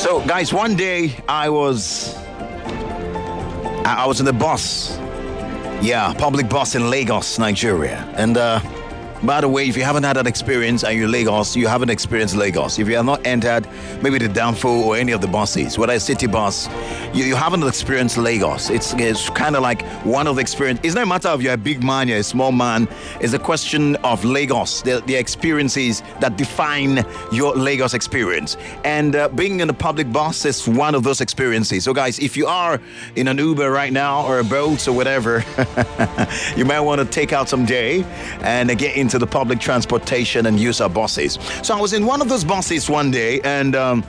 So, guys, one day I was in the bus. Yeah, public bus in Lagos, Nigeria. And by the way, if you haven't had that experience and you're in Lagos, you haven't experienced Lagos. If you have not entered maybe the Danfo or any of the buses, whether it's city bus, you haven't experienced Lagos. It's kind of like one of the experience. It's not a matter of you're a big man, you're a small man. It's a question of Lagos, the experiences that define your Lagos experience. And being in a public bus is one of those experiences. So guys, if you are in an Uber right now or a boat or whatever, you might want to take out some day and get into the public transportation and use our buses. So I was in one of those buses one day, and the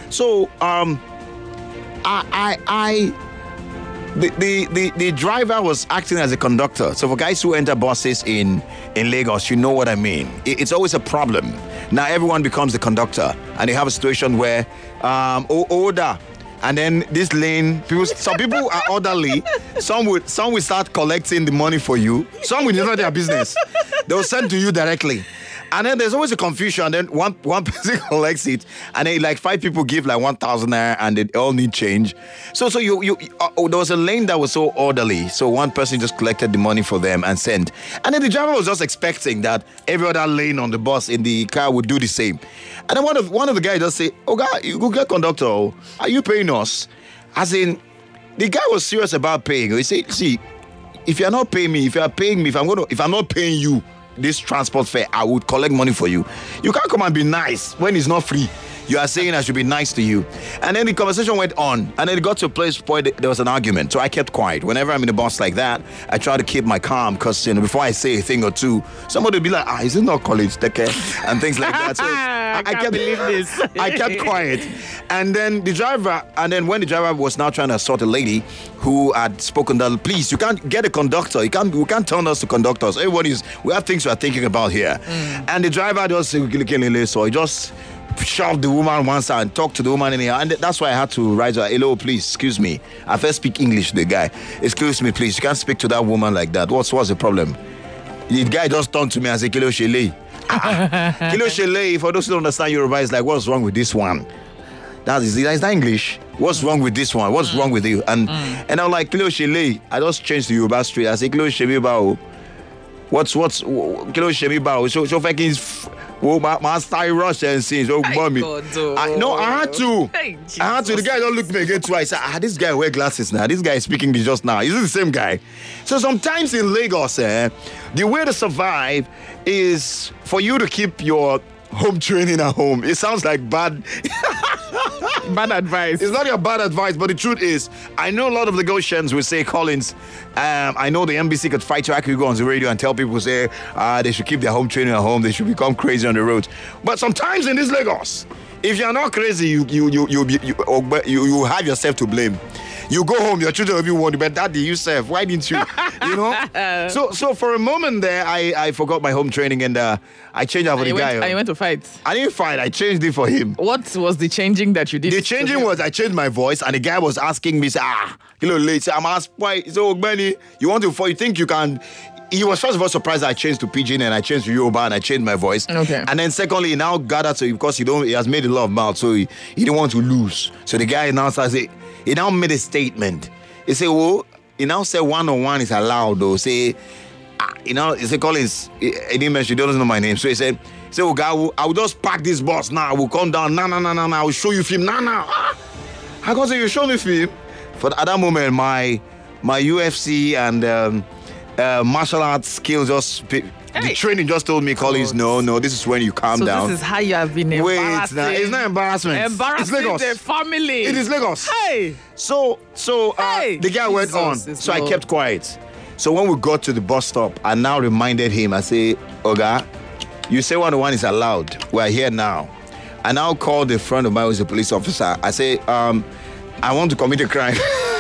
driver was acting as a conductor. So for guys who enter buses in Lagos, you know what I mean. It's always a problem. Now everyone becomes the conductor, and you have a situation where order. And then this lane, some people are orderly. Some will start collecting the money for you. Some will not their business. They will send to you directly. And then there's always a confusion. Then one person collects it, and then like 5 people give like 1,000 naira, and they all need change. So there was a lane that was so orderly. So one person just collected the money for them and sent. And then the driver was just expecting that every other lane on the bus in the car would do the same. And then one of the guys just say, "Oh God, you go get conductor. Are you paying us?" As in, the guy was serious about paying. He said, "See, if you're not paying me, if you're paying me, if I'm not paying you this transport fare, I would collect money for you. You can't come and be nice when it's not free. You are saying I should be nice to you." And then the conversation went on, and then it got to a place where there was an argument. So I kept quiet. Whenever I'm in a bus like that, I try to keep my calm, because before I say a thing or two, somebody will be like, "Is it not college? Take care," and things like that. So I can't believe this. I kept quiet. And then when the driver was now trying to sort a lady who had spoken that, "Please, you can't get a conductor. We can't turn us to conductors. We have things we are thinking about here." And the driver just so he just shoved the woman one side and talked to the woman in here. And that's why I had to write her, "Hello, please, excuse me. I first speak English to the guy. Excuse me, please. You can't speak to that woman like that. What's the problem?" The guy just turned to me and said, "Kilo Shele." Kilo Shele, for those who don't understand Yoruba, is like, "What's wrong with this one?" Is that English? "What's wrong with this one? What's wrong with you?" And I'm like, "Kilo Shele." I just changed to Yoruba straight. I said, "Kilo Shele bao. What's Kilo Shele bao? So fucking my style rush and scenes. Oh, mommy. I had to. The guy don't look me again twice. I said, this guy wear glasses now. This guy is speaking English just now. Is it the same guy? So sometimes in Lagos, the way to survive is for you to keep your home training at home. It sounds like bad advice. It's not your bad advice, but the truth is, I know a lot of Lagosians will say, "Collins, I know the NBC could fight you. I could go on the radio and tell people, say, they should keep their home training at home. They should become crazy on the road." But sometimes in this Lagos, if you're not crazy, you have yourself to blame. You go home, your children will be wondering, "But Daddy, yourself, why didn't you?" You know? So for a moment there, I forgot my home training, and I changed out for the guy. And you went to fight? I didn't fight. I changed it for him. What was the changing that you did? The changing was I changed my voice, and the guy was asking me, late. I'm asked, "Why? So, Benny, you want to fight? You think you can?" He was first of all surprised that I changed to Pidgin and I changed to Yoruba and I changed my voice. Okay. And then secondly, he now gathered to because he has made a lot of mouth, so he didn't want to lose. So the guy now starts he now made a statement. He said, he now said 1-on-1 is allowed though. Say, he said, "Collins," he didn't mention, he doesn't know my name. So he said, "Okay, I will just pack this bus now. I will come down. No, I will show you film. No. I can say, "You show me film." But at that moment, my UFC and martial arts skills the training just told me, "Collins, no, this is when you calm down." So this is how you have been embarrassing. Wait, it's not embarrassment. Embarrassing it's Lagos. The family. It is Lagos. Hey. So the guy went on. So I kept quiet. So when we got to the bus stop, I now reminded him. I say, "Oga, you say 1-on-1 is allowed. We're here now." I now called a friend of mine who's a police officer. I say, "I want to commit a crime."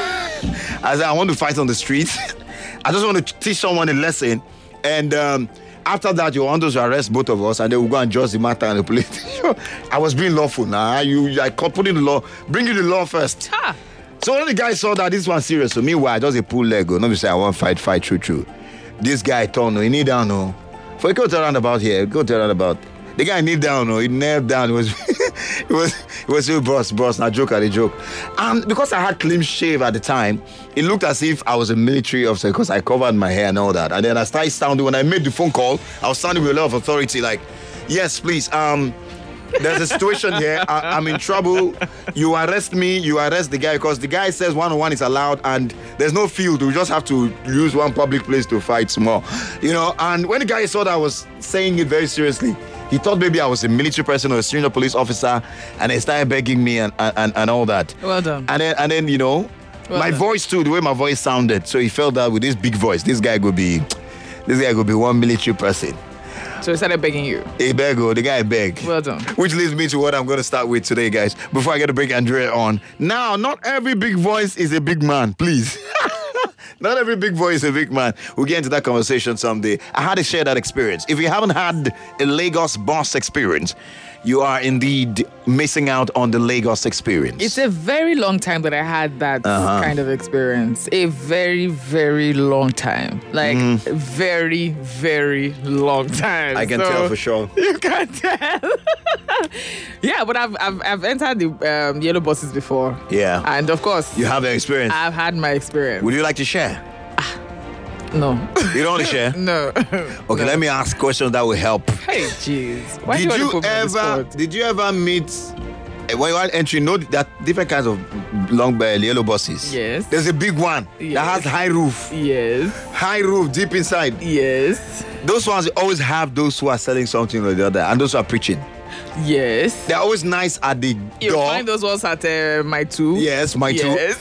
I said, "I want to fight on the street. I just want to teach someone a lesson. And after that, you want us to arrest both of us, and then we'll go and judge the matter and the police." I was being lawful now. I put in the law, bring you the law first. Ha. So when the guy saw that this one's serious, so meanwhile, I just a pull leg. Nobody say I want fight true. This guy turned, he kneel down. For you go to roundabout here, go to roundabout. The guy kneel down, he knelt down. it was you, boss. Now joke at a joke. And because I had clean shave at the time, it looked as if I was a military officer because I covered my hair and all that. And then I started sounding, when I made the phone call, I was sounding with a lot of authority, like, yes, please, there's a situation here. I'm in trouble. You arrest me. You arrest the guy because the guy says one-on-one is allowed and there's no field. We just have to use one public place to fight small. And when the guy saw that I was saying it very seriously, he thought maybe I was a military person or a senior police officer, and he started begging me and all that. Well done. And then my voice too, the way my voice sounded. So he felt that with this big voice, this guy could be one military person. So he started begging you. He begged, the guy begged. Well done. Which leads me to what I'm going to start with today, guys. Before I get to bring Andrea on. Now, not every big voice is a big man, please. Not every big voice is a big man. We'll get into that conversation someday. I had to share that experience. If you haven't had a Lagos boss experience, you are indeed missing out on the Lagos experience. It's a very long time that I had that kind of experience. A very, very long time. Like, very, very long time. I can tell for sure. You can tell. Yeah, but I've entered the yellow buses before. Yeah. And of course, you have the experience. I've had my experience. Would you like to share? No. You don't want to share? No. Okay, let me ask questions that will help. Hey, jeez. Why Did you ever meet, when you are entering, that different kinds of long yellow buses? Yes. There's a big one that has high roof. Yes. High roof, deep inside. Yes. Those ones always have those who are selling something or the other, and those who are preaching. Yes. They're always nice at the You door. find those ones at my two. Yes, my two. Yes.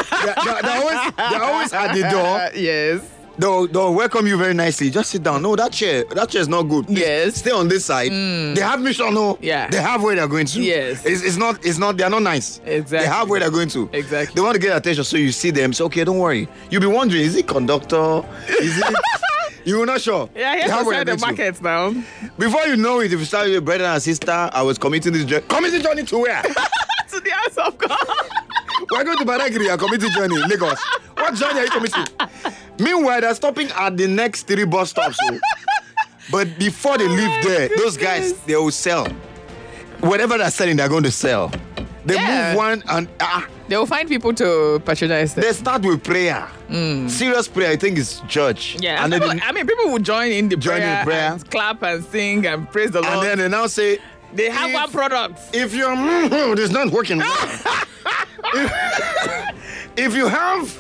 They're always at the door. Yes. They'll welcome you very nicely. Just sit down. No, that chair is not good. Please Yes. stay on this side. They have mission. No. Yeah. They have where they're going to. Yes. It's not. They're not nice. Exactly. They have where they're going to. Exactly. They want to get attention, so you see them. So okay, don't worry. You'll be wondering, is it conductor? Is it? You were not sure. Yeah, They he have has where to they're the going to. markets now. Before you know it, if you start with your brother and sister, I was committing this journey. Committing journey to where? To the house of God. We're going to Badagry and committing journey, Lagos. What journey are you committing? Meanwhile, they're stopping at the next 3 bus stops. But before they leave there, those guys, they will sell. Whatever they're selling, they're going to sell. They move one and they will find people to patronize them. they start with prayer. Serious prayer, I think it's church. Yeah, And then people will join in the Join in prayer. and clap and sing and praise the Lord. and then they now say, they have if- one product. if you're it's not working well. if you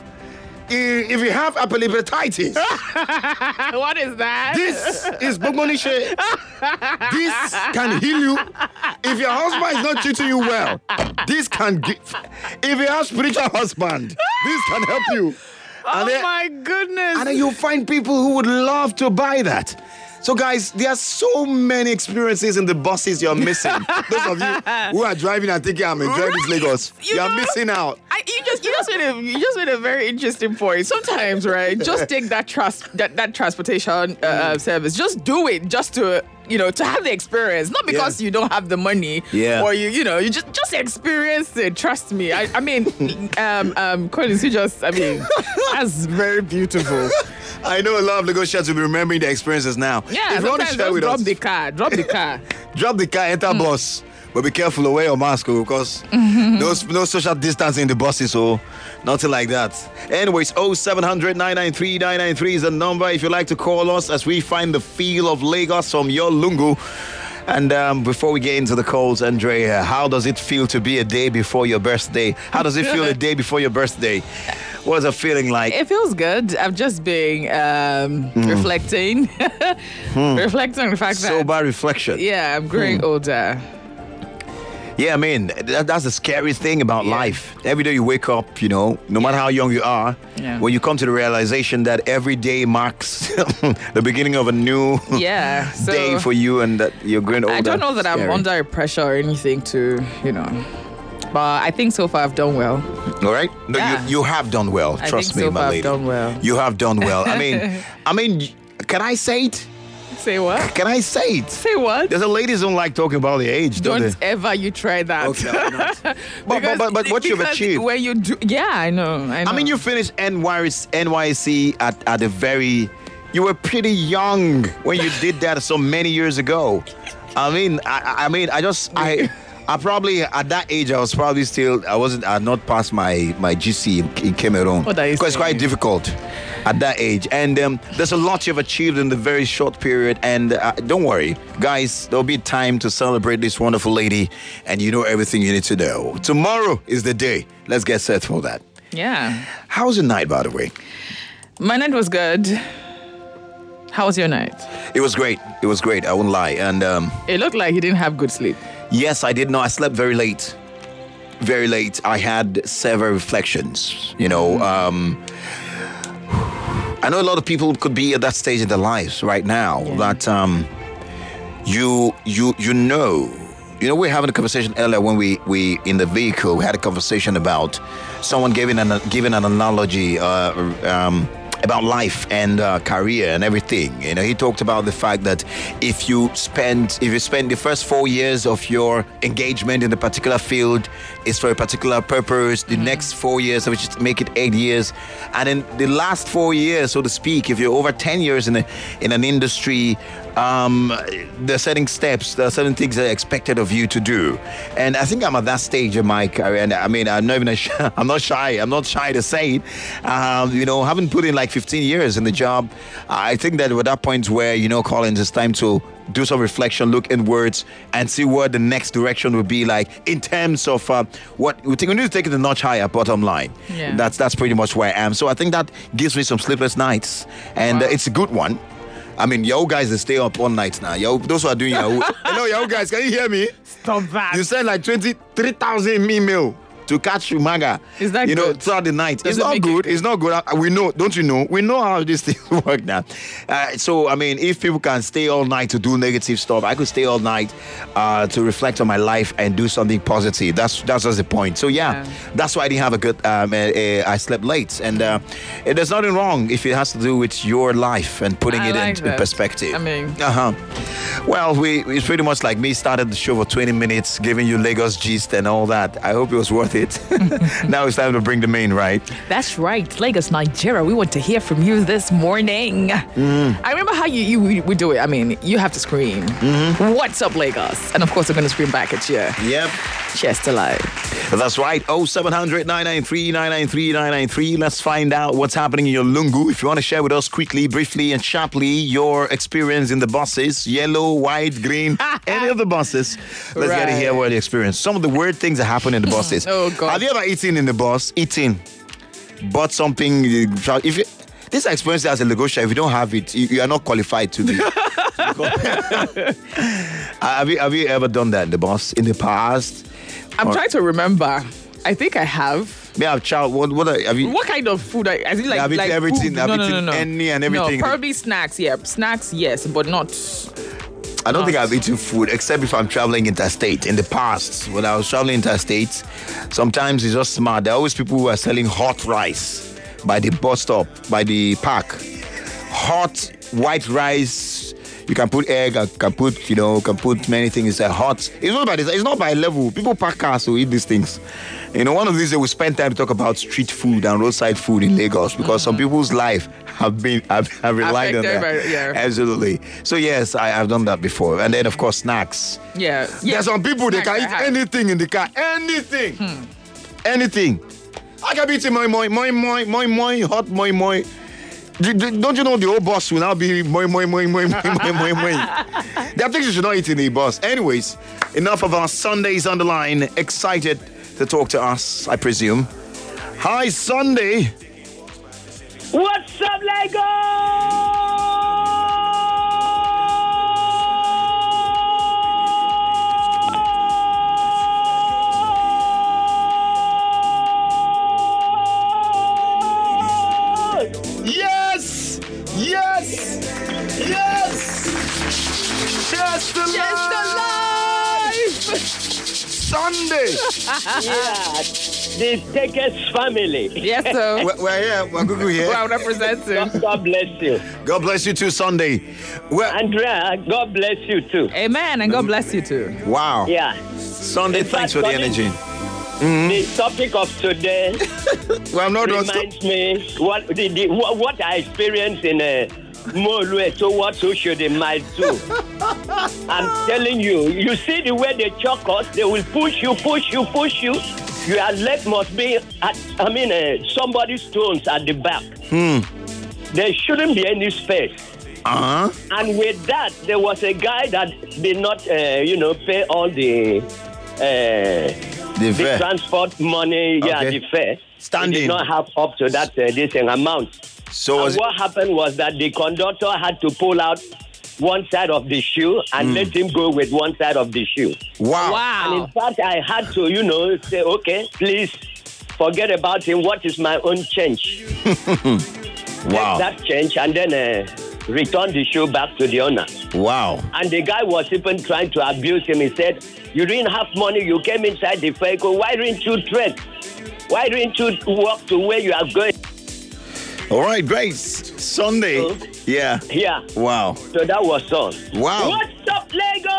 have appendicitis, What is that? this is Bogonishe. This can heal you. If your husband is not treating you well, this can give. If you have spiritual husband, this can help you. Oh then, my goodness. and then you'll find people who would love to buy that. So guys, there are so many experiences in the buses you're missing. Those of you who are driving and thinking I'm enjoying this Lagos, you're missing out. You just made a very interesting point. Sometimes, right? Just take that transportation service. Just do it, just to to have the experience, not because you don't have the money. Yeah. Or you just experience it. Trust me. I mean, Collins, that's very beautiful. I know a lot of Lagosians will be remembering their experiences now. Yeah. If you want to Sometimes share just with drop us, the car. Drop the car. drop the car, enter bus. But be careful, wear your mask, because no social distancing in the buses, so nothing like that. Anyways, 0700 993 993 is the number if you'd like to call us as we find the feel of Lagos from your Lungu. And before we get into the calls, Andrea, how does it feel to be a day before your birthday? How does it feel a day before your birthday? What's it feeling like? It feels good. I've just been reflecting. Reflecting on the fact that Sober reflection. yeah, I'm growing older. Yeah, I mean, that's the scary thing about life. Every day you wake up, no matter how young you are, when you come to the realization that every day marks the beginning of a new So day for you and that you're growing older. I don't know that I'm under pressure or anything to, but I think so far I've done well. All right? No, Yeah. you have done well. I Trust think me, so my far lady. I've done well. You have done well. I mean, can I say it? Say what? Can I say it? Say what? There's a ladies don't like talking about their age, don't Don't they? ever you try that. Okay, I'm not. But what you've because achieved. when you do, I know. I mean, you finished NYC at a very. You were pretty young when you did that so many years ago. I I probably at that age I had not passed my GC in Cameroon. What are you Because it's quite saying? difficult at that age, and there's a lot you've achieved in the very short period. And don't worry, guys, there'll be time to celebrate this wonderful lady, and you know everything you need to know. Tomorrow is the day. Let's get set for that. Yeah. How was your night, by the way? My night was good. How was your night? It was great. It was great. I won't lie. And It looked like you didn't have good sleep. yes, I did know. I slept very late. Very late. I had several reflections. I know a lot of people could be at that stage in their lives right now that you know. We were having a conversation earlier when we in the vehicle. We had a conversation about someone giving an analogy about life and career and everything. He talked about the fact that if you spend the first 4 years of your engagement in a particular field is for a particular purpose, the next 4 years, which is make it 8 years, and then the last 4 years, so to speak, if you're over 10 years in an industry, there are certain steps, there are certain things that are expected of you to do. And I think I'm at that stage in my career, and I mean, I'm not shy to say it. Having put in like 15 years in the job, I think that we're at that point where, Collins, it's time to do some reflection, look inwards, and see what the next direction would be like in terms of what we need to take it a notch higher. Bottom line, Yeah. that's pretty much where I am. So I think that gives me some sleepless nights, and it's a good one. I mean, Yahoo guys, they stay up all night now. Those who are doing Yahoo. Hello, Yahoo guys, can you hear me? Stop that. You send like 23,000 email to catch Umaga. Is that good? Throughout the night. Does It's it not make good. it It's not good. We know, don't you know? We know how these things work now. So, I mean, if people can stay all night to do negative stuff, I could stay all night to reflect on my life and do something positive. That's just the point. So, yeah. That's why I didn't have a good, I slept late. And there's nothing wrong if it has to do with your life and putting it like in that. perspective. I mean, Well, it's pretty much like me started the show for 20 minutes, giving you Lagos gist and all that. I hope it was worth it. Now it's time to bring the main, right? that's right. Lagos, Nigeria. We want to hear from you this morning. I remember how we do it. I mean, you have to scream. What's up, Lagos? And of course, we're going to scream back at you. Yep. Cheers to life. That's right. 0700 993 993 993. Let's find out what's happening in your Lungu. If you want to share with us quickly, briefly, and sharply your experience in the buses, yellow, white, green, any of the buses. Let's get to hear what you experience. Some of the weird things that happen in the buses. Oh, God. Have you ever eaten in the bus? Bought something. This experience as a negotiator, if you don't have it, you are not qualified to do. Have you ever done that in the bus in the past? I'm trying to remember. I think I have. Yeah, child. What have you? What kind of food? I think like Have eaten like everything. food. Have No, eaten no. any and everything. No, probably snacks. Yeah, snacks. Yes, but not. I don't think I've eaten food except if I'm traveling interstate. In the past, when I was traveling interstate, sometimes it's just smart. There are always people who are selling hot rice by the bus stop, by the park. Hot white rice. You can put egg. Can put many things. It's hot. It's not by level. People park cars to eat these things. One of these days we spend time to talk about street food and roadside food in Lagos because some people's life have relied on that. Absolutely. So yes, I've done that before. And then of course snacks. Yeah. There's some people they can eat anything in the car. Anything. Anything. I can be eating moi, hot moi. Don't you know the whole bus will now be moi. There are things you should not eat in the bus. Anyways, enough of our Sundays on the line. Excited to talk to us, I presume. Hi, Sunday. What's up, Yes. Just the life. Sunday. Yeah, the Tekes family. Yes, sir. We're here. We're Google here. Well representing. God bless you. God bless you too, Sunday. Andrea, God bless you too. Amen, and God bless you too. Wow. Yeah. Sunday, In thanks fact, for the energy. The topic of today Well, I'm not reminds me what I experienced in Molue to what to should they might do. I'm telling you, you see the way they choke us, they will push you. Your leg must be somebody's stones at the back. There shouldn't be any space. And with that, there was a guy that did not, pay all the transport money, the fare. Standing. He did not have up to that this amount. So what happened was that the conductor had to pull out one side of the shoe and let him go with one side of the shoe. Wow. And in fact, I had to, say, okay, please forget about him. What is my own change? Wow. Take that change and then return the shoe back to the owner. Wow. And the guy was even trying to abuse him. He said, you didn't have money. You came inside the vehicle. Why didn't you trek? Why didn't you walk to where you are going? All right, Grace. Sunday. Yeah. Yeah. Wow. So that was all. Wow. What's up, Lagos?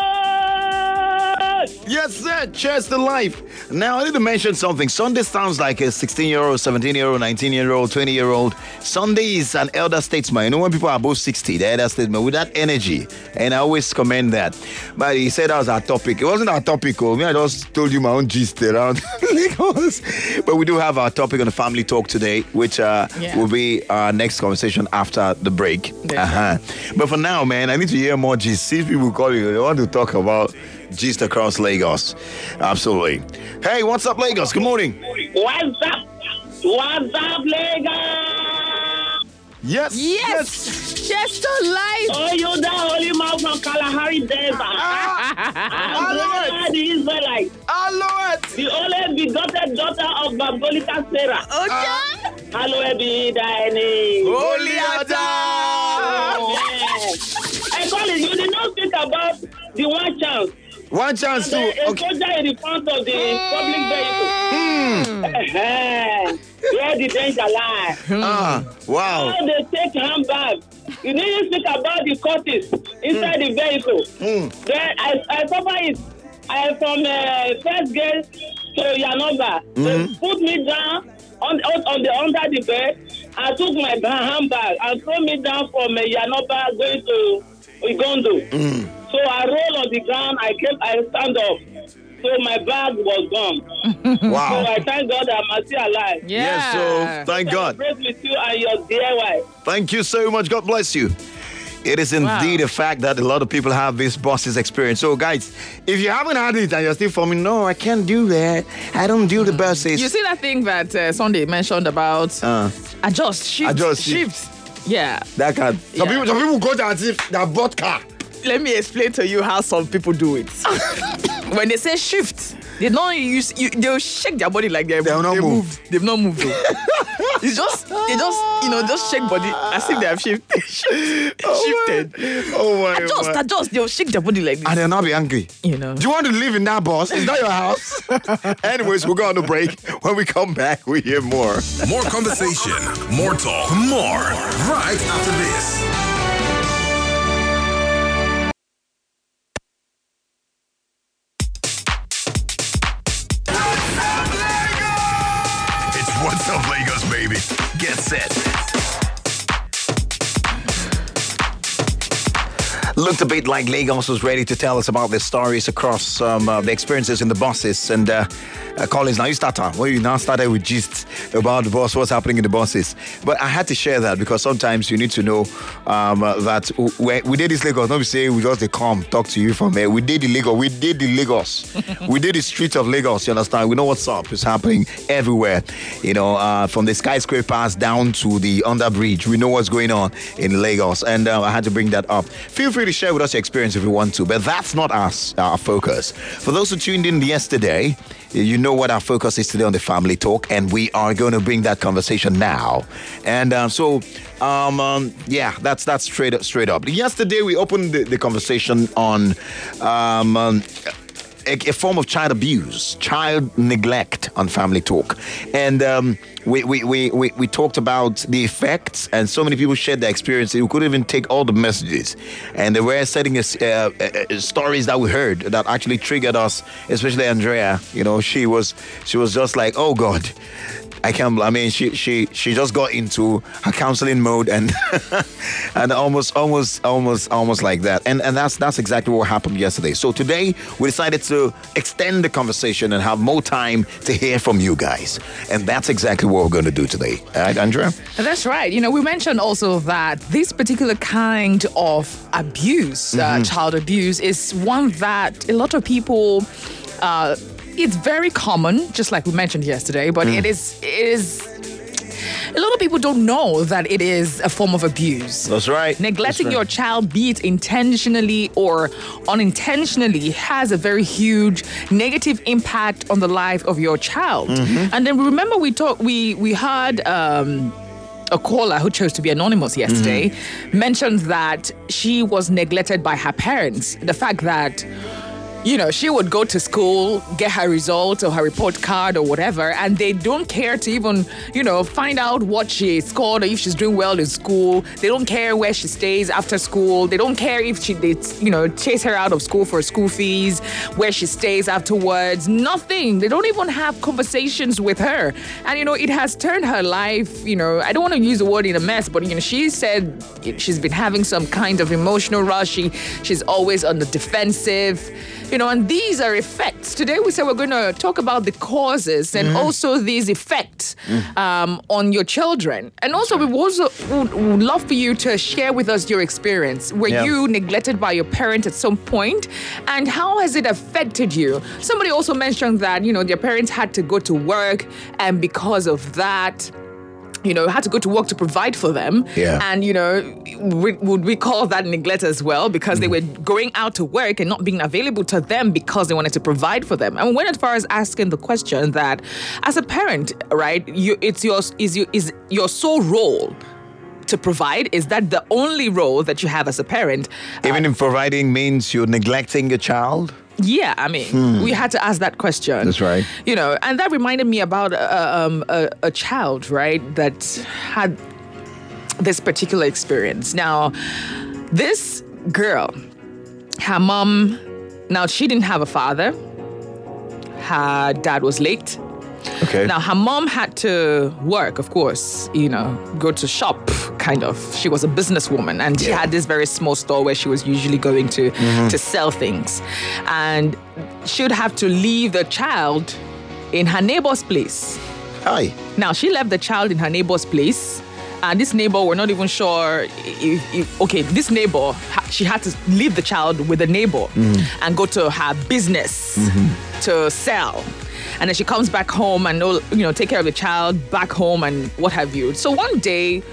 Yes, sir. Cheers to life. Now, I need to mention something. Sunday sounds like a 16-year-old, 17-year-old, 19-year-old, 20-year-old. Sunday is an elder statesman. You know, when people are above 60, the elder statesman with that energy. And I always commend that. But he said that was our topic. It wasn't our topic. I just told you my own gist around Lagos. But we do have our topic on the family talk today, which will be our next conversation after the break. But for now, man, I need to hear more gist. See if people call you. They want to talk about gist across Lagos. Absolutely. Hey, what's up, Lagos? Good morning. What's up? What's up, Lagos? Yes. Cheers to life. Oh, you the holy man from Kalahari Desert. Hello, the Israelites. The only begotten daughter of Babylika Sarah. Okay. Hello, be Diane. Holy Adam. I call it. You did not think about the one chance. One chance to. A soldier in the front of the public vehicle. Where the danger lie. Wow. How they take handbag. You need to think about the cuttings inside the vehicle. Then I suffer it. I am from first gate to Yanoba. They put me down under the bed. I took my handbag and threw me down from Yanoba going to Igondo. So I roll on the ground. I stand up. So my bag was gone. Wow. So I thank God I'm still alive. Yes, so thank God. Praise with you and your dear wife. Thank you so much. God bless you. It is indeed a fact that a lot of people have this buses experience. So, guys, if you haven't had it and you're still forming, no, I can't do that. I don't do the buses. You see that thing that Sunday mentioned about adjust, shift. Yeah. That can. Some people go to as if they bought car. Let me explain to you how some people do it. When they say shift, they don't use. They'll shake their body like they've not moved. They've not moved. It's just just shake body as if they have shifted. Oh my! Adjust. They'll shake their body like this. And they'll not be angry. Do you want to live in that bus? Is that your house? Anyways, we'll go on the break. When we come back, we hear more. More conversation, more talk, more right after this. What's up, Lagos, baby? Get set. Looked a bit like Lagos was ready to tell us about their stories across the experiences in the buses. And Collins, now you start on. Well, you now started with gist about the bus, what's happening in the buses. But I had to share that because sometimes you need to know that we did this Lagos. Not we say we just they come talk to you from here. We did the Lagos. We did the streets of Lagos. You understand? We know what's up. It's happening everywhere. From the skyscrapers down to the underbridge. We know what's going on in Lagos. And I had to bring that up. Feel free to share with us your experience if you want to, but that's not our focus. For those who tuned in yesterday, you know what our focus is today on the family talk, and we are going to bring that conversation now. And that's straight up. Yesterday we opened the conversation on a form of child abuse, child neglect on family talk, and we talked about the effects, and so many people shared their experience. We couldn't even take all the messages, and they were setting stories that we heard that actually triggered us, especially Andrea. She was just like, oh God. I can't. I mean, she just got into her counseling mode and and almost like that. And that's exactly what happened yesterday. So today we decided to extend the conversation and have more time to hear from you guys. And that's exactly what we're going to do today. All right, Andrea? That's right. We mentioned also that this particular kind of abuse, child abuse, is one that a lot of people, it's very common, just like we mentioned yesterday, but it is a lot of people don't know that it is a form of abuse. That's right. Neglecting your child, be it intentionally or unintentionally, has a very huge negative impact on the life of your child. And then remember we had a caller who chose to be anonymous yesterday mentioned that she was neglected by her parents. The fact that she would go to school, get her results or her report card or whatever, and they don't care to even, find out what she scored or if she's doing well in school. They don't care where she stays after school. They don't care if they chase her out of school for school fees, where she stays afterwards. Nothing. They don't even have conversations with her. And, it has turned her life, I don't want to use the word in a mess, but, she said she's been having some kind of emotional rush. She's always on the defensive. And these are effects. Today we said we're going to talk about the causes and also these effects on your children. And also we would love for you to share with us your experience. Were you neglected by your parent at some point? And how has it affected you? Somebody also mentioned that, their parents had to go to work, and because of that, had to go to work to provide for them. Yeah. And, would we call that neglect as well? Because they were going out to work and not being available to them because they wanted to provide for them. And we went as far as asking the question that, as a parent, right, is your sole role to provide? Is that the only role that you have as a parent? Even if providing means you're neglecting your child? Yeah, I mean, we had to ask that question. That's right. And that reminded me about a child, right, that had this particular experience. Now, this girl, her mom, now she didn't have a father. Her dad was late. Okay. Now, her mom had to work, of course, go to shop, kind of. She was a businesswoman, and she had this very small store where she was usually going to sell things. And she would have to leave the child in her neighbor's place. Hi. Now, she left the child in her neighbor's place. And this neighbor, we're not even sure this neighbor, she had to leave the child with the neighbor and go to her business to sell. And then she comes back home and, take care of the child back home and what have you. So one day,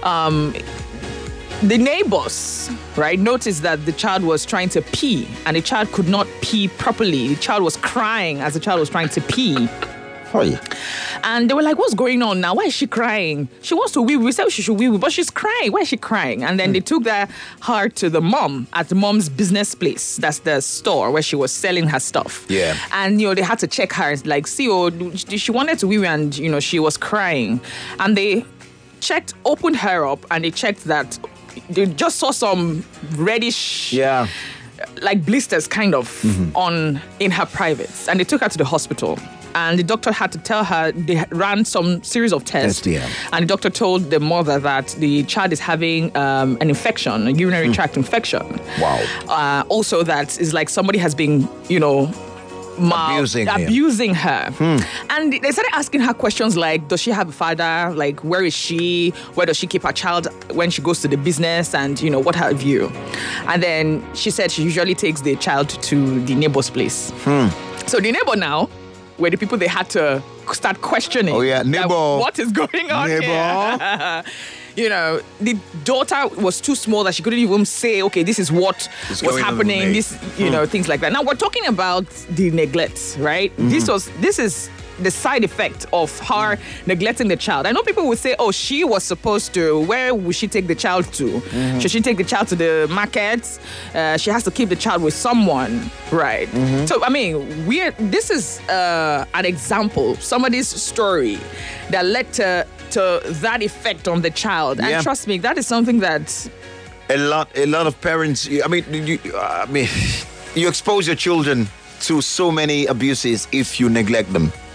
the neighbors, right, noticed that the child was trying to pee and the child could not pee properly. The child was crying as the child was trying to pee. Hi. And they were like, what's going on now? Why is she crying? She wants to wee. We said she should wee, but she's crying. Why is she crying? And then they took her to the mom at the mom's business place. That's the store where she was selling her stuff. Yeah. And, they had to check her, like, see, she wanted to wee and, she was crying. And they opened her up and they checked that they just saw some reddish... Yeah. like blisters kind of in her privates. And they took her to the hospital. And the doctor had to tell her, they ran some series of tests. And the doctor told the mother that the child is having an infection, a urinary tract infection. Wow. Also that is like somebody has been, abusing her. And they started asking her questions like, does she have a father? Like, where is she? Where does she keep her child when she goes to the business? And, what have you? And then she said she usually takes the child to the neighbor's place. So the neighbor now were the people they had to start questioning. Oh, yeah, neighbor. What is going on here? The daughter was too small that she couldn't even say, okay, this is what was happening. This, things like that. Now, we're talking about the neglect, right? This is the side effect of her neglecting the child. I know people would say, oh, she was supposed to, where would she take the child to? Should she take the child to the market? She has to keep the child with someone, right? So, I mean, this is an example, somebody's story that led to that effect on the child. And trust me, that is something that... A lot of parents, you expose your children to so many abuses if you neglect them.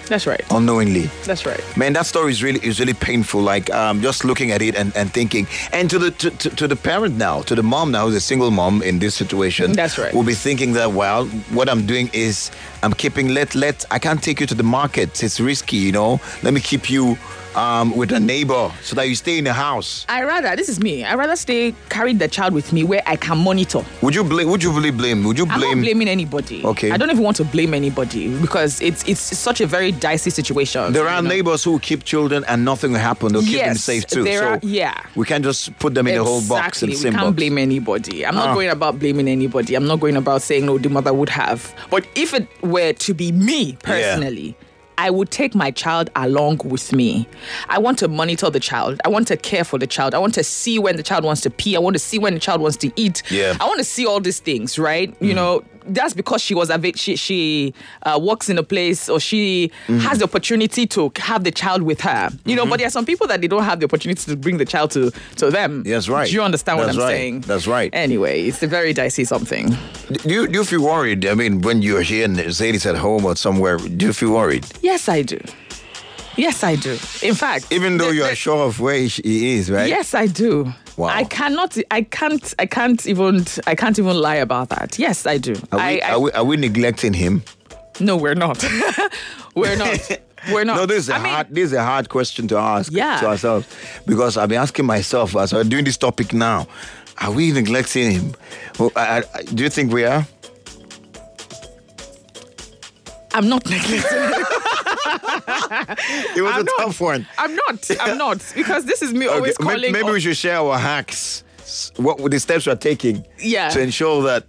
That's right. Unknowingly. That's right. Man, that story is really painful. Like just looking at it and thinking, and to the parent now, to the mom now, who's a single mom in this situation. That's right. Will be thinking that, well, what I'm doing is I'm keeping I can't take you to the market. It's risky, you know. Let me keep you with a neighbor so that you stay in the house. This is me. I rather carry the child with me where I can monitor. Would you really blame? I'm not blaming anybody. Okay. I don't even want to blame anybody because it's such a very dicey situation. There are neighbors who keep children and nothing will happen. They'll keep them safe too. We can't just put them in a whole box and we can't blame anybody. I'm not going about blaming anybody. I'm not going about saying, no, the mother would have. But if it were to be me personally, I would take my child along with me. I want to monitor the child. I want to care for the child. I want to see when the child wants to pee. I want to see when the child wants to eat. Yeah. I want to see all these things, right? You know, that's because she was she works in a place or she has the opportunity to have the child with her. You know, but there are some people that they don't have the opportunity to bring the child to them. That's right. Do you understand what I'm saying? That's right. Anyway, it's a very dicey something. Do you feel worried? I mean, when you're here and Zadie's at home or somewhere, do you feel worried? Yes, I do. Yes, I do. In fact, even though you are sure of where he is, right? Yes, I do. Wow. I can't even lie about that. Yes, I do. Are we neglecting him? No, we're not. We're not. We're not. No, this is a hard question to ask to ourselves, because I've been asking myself as I'm doing this topic now. Are we neglecting him? Do you think we are? I'm not neglecting him. It was tough one. I'm not. Because this is me always calling. Maybe we should share our hacks. What the steps we're taking to ensure that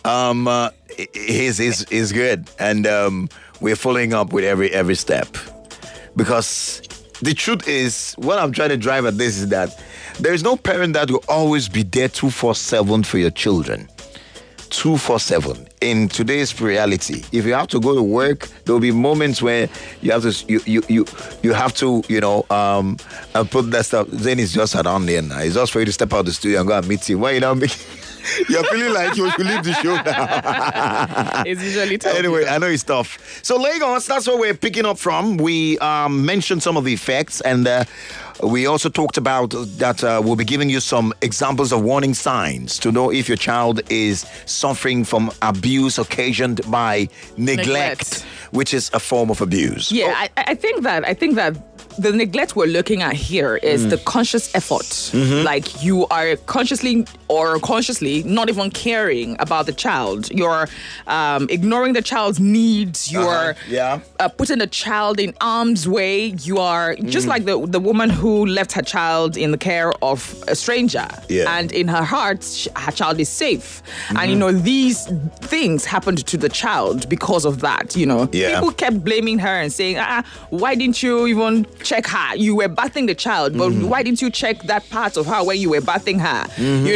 is good. And we're following up with every step. Because the truth is, what I'm trying to drive at this is that there is no parent that will always be there 24/7 for your children. 24/7 in today's reality. If you have to go to work, there will be moments where you have to put that stuff. Then it's just around there now. It's just for you to step out of the studio and go and meet him. Why you not making? You're feeling like you should leave the show now. It's usually tough. Anyway, I know it's tough. So Lagos, that's where we're picking up from. We mentioned some of the effects, and we also talked about that we'll be giving you some examples of warning signs to know if your child is suffering from abuse occasioned by neglect, which is a form of abuse. Yeah, I think that the neglect we're looking at here is the conscious effort. Like you are consciously or unconsciously not even caring about the child. You're ignoring the child's needs. You're putting the child in harm's way. You are just like the woman who left her child in the care of a stranger. Yeah. And in her heart, her child is safe. And, these things happened to the child because of that. People kept blaming her and saying, why didn't you even check her? You were bathing the child, but why didn't you check that part of her where you were bathing her?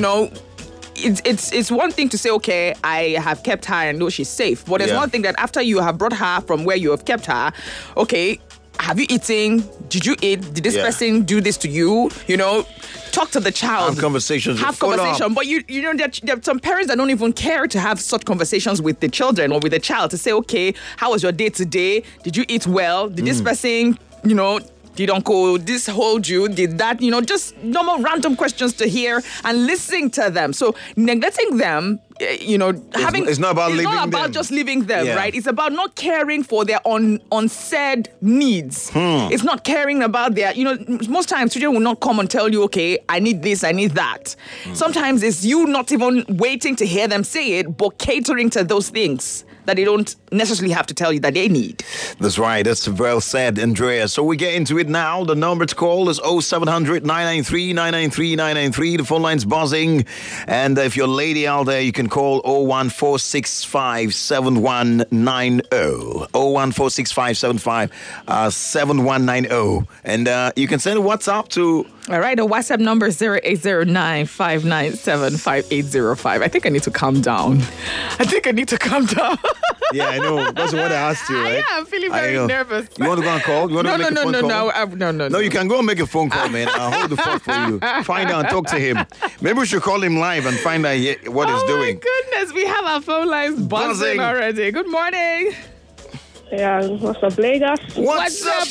It's one thing to say, okay, I have kept her and know she's safe. But there's one thing that after you have brought her from where you have kept her, okay, have you eaten? Did you eat? Did this person do this to you? Talk to the child. Have conversations. Have conversation. But there are some parents that don't even care to have such conversations with the children or with the child to say, okay, how was your day today? Did you eat well? Did this person, did Uncle this hold you? Did that? Just normal random questions to hear and listening to them. So neglecting them, it's not about just leaving them, right? It's about not caring for their unsaid needs. It's not caring about their, most times children will not come and tell you, okay, I need this, I need that. Sometimes it's you not even waiting to hear them say it, but catering to those things that they don't necessarily have to tell you that they need. That's right. That's well said, Andrea. So we get into it now. The number to call is 0700 993 993 993. The phone line's buzzing. And if you're a lady out there, you can call 01465 7190. 01465 7190. And you can send a WhatsApp to... All right, the WhatsApp number is 0809-597-5805. I think I need to calm down. Yeah, I know. That's what I asked you, right? Yeah, I'm feeling very nervous. You want to go and call? You want to make a phone call? No, you can go and make a phone call, man. I'll hold the phone for you. Find out and talk to him. Maybe we should call him live and find out what he's doing. Oh, my goodness. We have our phone lines buzzing already. Good morning. Yeah, what's up, Lagos? What's up?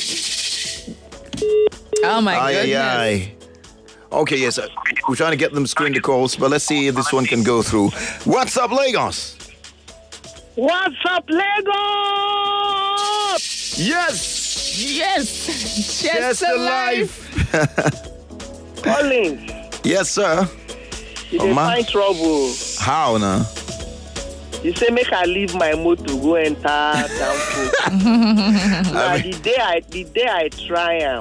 Oh my goodness. Aye. Okay, yes. We're trying to get them screen the calls, but let's see if this one can go through. What's up, Lagos? What's up, Lagos? Yes. Yes. Yes, the life. Collins, Yes, sir. you Oh, dey man. find trouble. How now? You say make I leave my motor go enter downfall. The day I try am,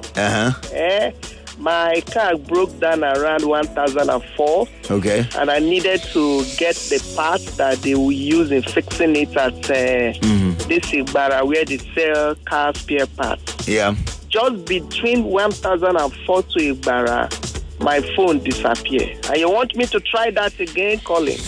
my car broke down around 1004. Okay. And I needed to get the parts that they will use in fixing it at this Igbara where they sell car spare parts. Yeah. Just between 1004 to Igbara, my phone disappeared. And you want me to try that again, Colin?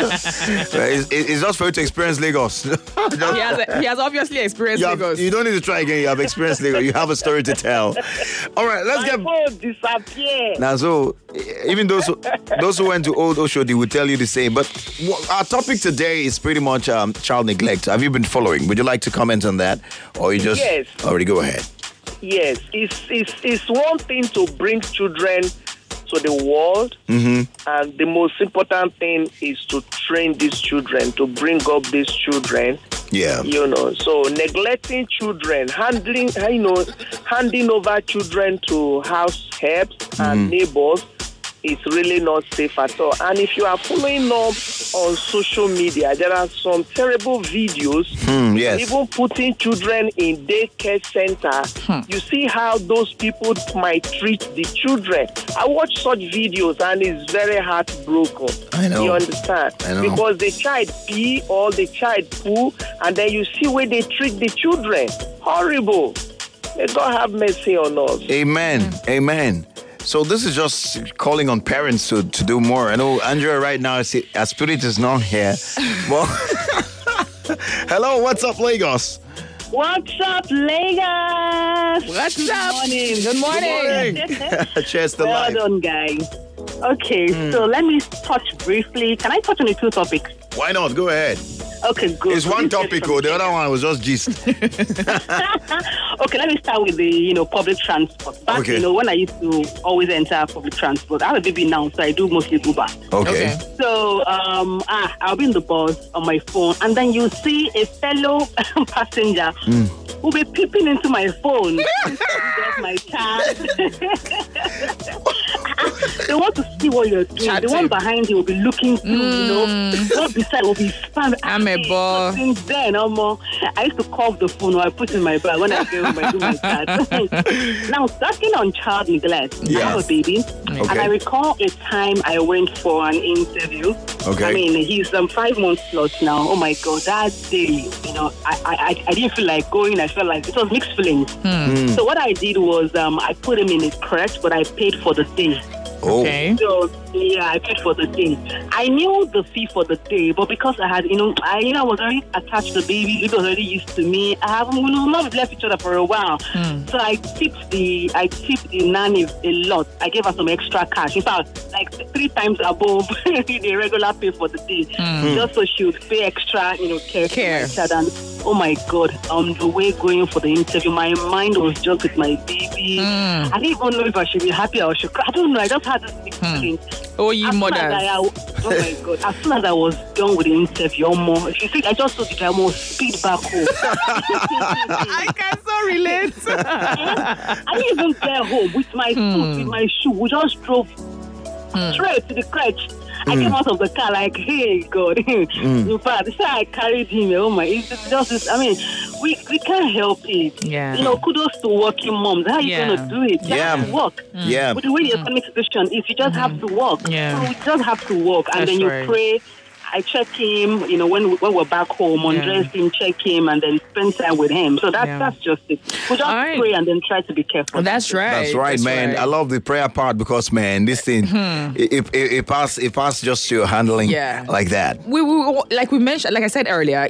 It's just for you to experience Lagos. He has obviously experienced Lagos. You don't need to try again. You have experienced Lagos. You have a story to tell. All right, let's My phone disappeared. Now, so even those who went to Old Oshodi will tell you the same. But our topic today is pretty much child neglect. Have you been following? Would you like to comment on that, or you just already go ahead? Yes, it's one thing to bring children to the world, and the most important thing is to train these children, to bring up these children. Yeah. So neglecting children, handing over children to house helps and neighbors is really not safe at all. And if you are following up on social media, there are some terrible videos, yes. even putting children in daycare center. You see how those people might treat the children. I watch such videos and it's very heartbroken. I know. You understand? I know. Because the child pee or the child poo, and then you see where they treat the children. Horrible. May God have mercy on us. Amen. Amen. So this is just calling on parents to do more. I know Andrea right now, her spirit is not here. Well, hello, what's up, Lagos? What's up, Lagos? What's up? Good morning. Cheers to Well life. done, guys. Okay, so let me touch briefly. Can I touch on the two topics? Why not? Go ahead. Okay, good. It's one topic, the other one was just gist. Okay, let me start with the public transport. Back, Okay. when I used to always enter public transport, I have a baby now, so I do mostly Uber. Okay. So I'll be in the bus on my phone, and then you see a fellow passenger who be peeping into my phone. Get my chat. They want to see what you're doing. Chatting. The one behind you will be looking through, The one beside will be spamming. I'm a boy. Since then, I used to cough the phone or I put it in my bag when I go home, I do my chat. Now, starting on child neglect, I have a baby. Okay. And I recall a time I went for an interview. Okay. I mean, he's 5 months plus now. Oh my God, that day, I didn't feel like going. I felt like it was mixed feelings. So what I did was I put him in a crèche, but I paid for the day. Oh. Okay. So I paid for the day. I knew the fee for the day, but because I had, I was already attached to the baby. It was already used to me. We not left each other for a while. So I tipped the nanny a lot. I gave her some extra cash. In fact, like 3 times above the regular pay for the day, just so she would pay extra, care. For my child. And oh my God, on the way going for the interview, my mind was just with my baby. I didn't even know if I should be happy or I should cry. I don't know. I just had this mixed feeling. Oh, you mothers. Oh my God. As soon as I was done with the interview, if you see, I just thought I almost speed back home. I can so relate. I didn't even get home with my suit, with my shoe. We just drove straight to the crèche. I came out of the car like, hey, God. In fact, the I carried him. Oh, my. It's just this. I mean, we can't help it. Yeah. Kudos to working moms. How are you going to do it? You have to work. Yeah. But the way the economic situation is, you just have to work. Yeah. So we just have to work. And That's then you right. pray. I check him, when we're back home, undress him, check him, and then spend time with him. So that's just it. We just pray and then try to be careful. That's right. That's right, man. I love the prayer part because, man, this thing, it passed just to your handling like that. We like we mentioned, like I said earlier,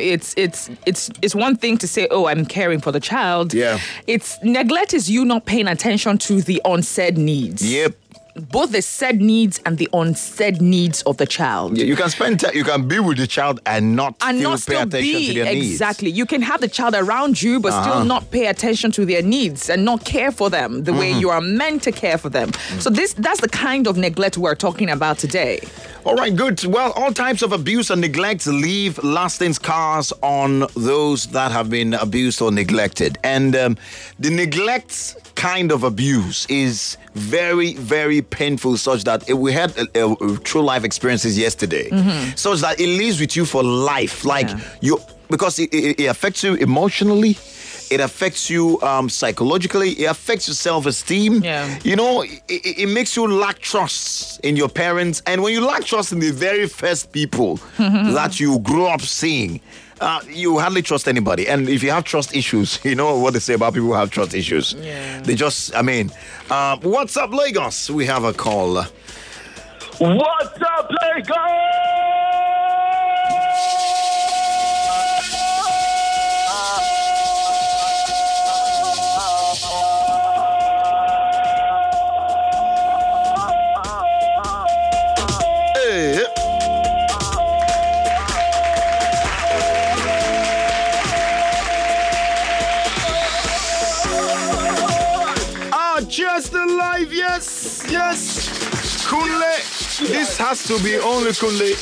it's one thing to say, oh, I'm caring for the child. Yeah. It's neglect is you not paying attention to the unsaid needs. Yep. both the said needs and the unsaid needs of the child. Yeah, you can spend time, you can be with the child and not pay attention to their needs. Exactly. You can have the child around you, but still not pay attention to their needs and not care for them the way you are meant to care for them. So that's the kind of neglect we're talking about today. All right, good. Well, all types of abuse and neglect leave lasting scars on those that have been abused or neglected. And the neglect kind of abuse is very, very painful, such that we had true life experiences yesterday, such that it lives with you for life. Like because it affects you emotionally. It affects you psychologically. It affects your self-esteem. Yeah. You know, it makes you lack trust in your parents. And when you lack trust in the very first people that you grew up seeing, you hardly trust anybody. And if you have trust issues, you know what they say about people who have trust issues. Yeah. They just, what's up, Lagos? We have a call. What's up, Lagos? Just alive, yes. Kunle, this has to be only Kunle.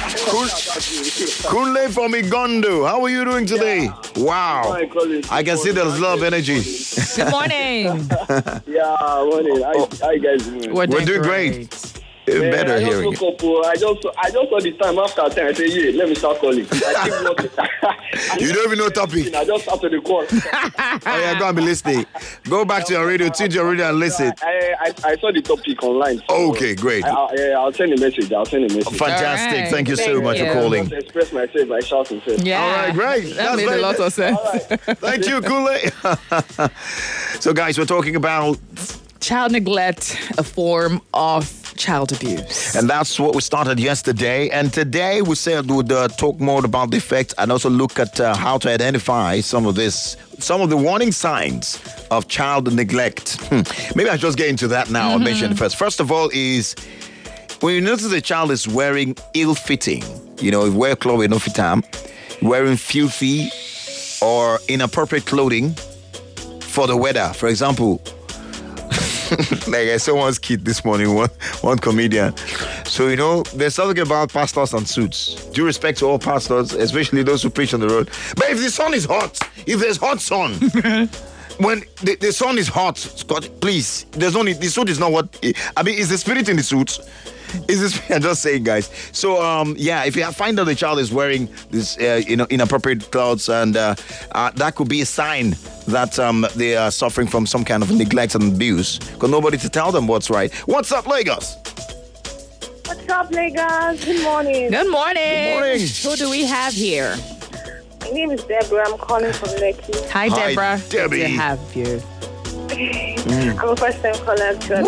Kunle from Igondo. How are you doing today? Wow. I can see there's a lot of energy. Good morning. Morning. How you guys doing? We're doing great. Better hearing it. I just saw the time after 10. I said, yeah, let me start calling. You don't even know topic. I just after the call. Oh yeah, go and be listening. Go back to your radio, tune to your radio and listen. I saw the topic online. So okay, great. I'll send a message. Fantastic. Right. Thank you so much for calling. I express myself by shouting first. Yeah. All right, great. That made a lot of sense. Thank you, Kunle. So guys, we're talking about Child neglect, a form of child abuse. And that's what we started yesterday. And today we said we'd talk more about the effects and also look at how to identify some of the warning signs of child neglect. Maybe I just get into that now. I'll mention it first. First of all is when you notice a child is wearing ill-fitting, wear clothes with no fitam, wearing filthy or inappropriate clothing for the weather. For example, like I saw one's kid this morning, one comedian. So, there's something about pastors and suits. Due respect to all pastors, especially those who preach on the road. But if the sun is hot, if there's hot sun, when the sun is hot, Scott, please, there's no need. The suit is not what, is the spirit in the suit? I'm just saying, guys. So, if you find out the child is wearing this, inappropriate clothes, and that could be a sign that they are suffering from some kind of neglect and abuse, because nobody to tell them what's right. What's up, Lagos? What's up, Lagos? Good morning. Good morning. Good morning. Who do we have here? My name is Deborah. I'm calling from Lekki. Hi, Deborah. Debbie. Good to have you. I'm a first-time caller, actually.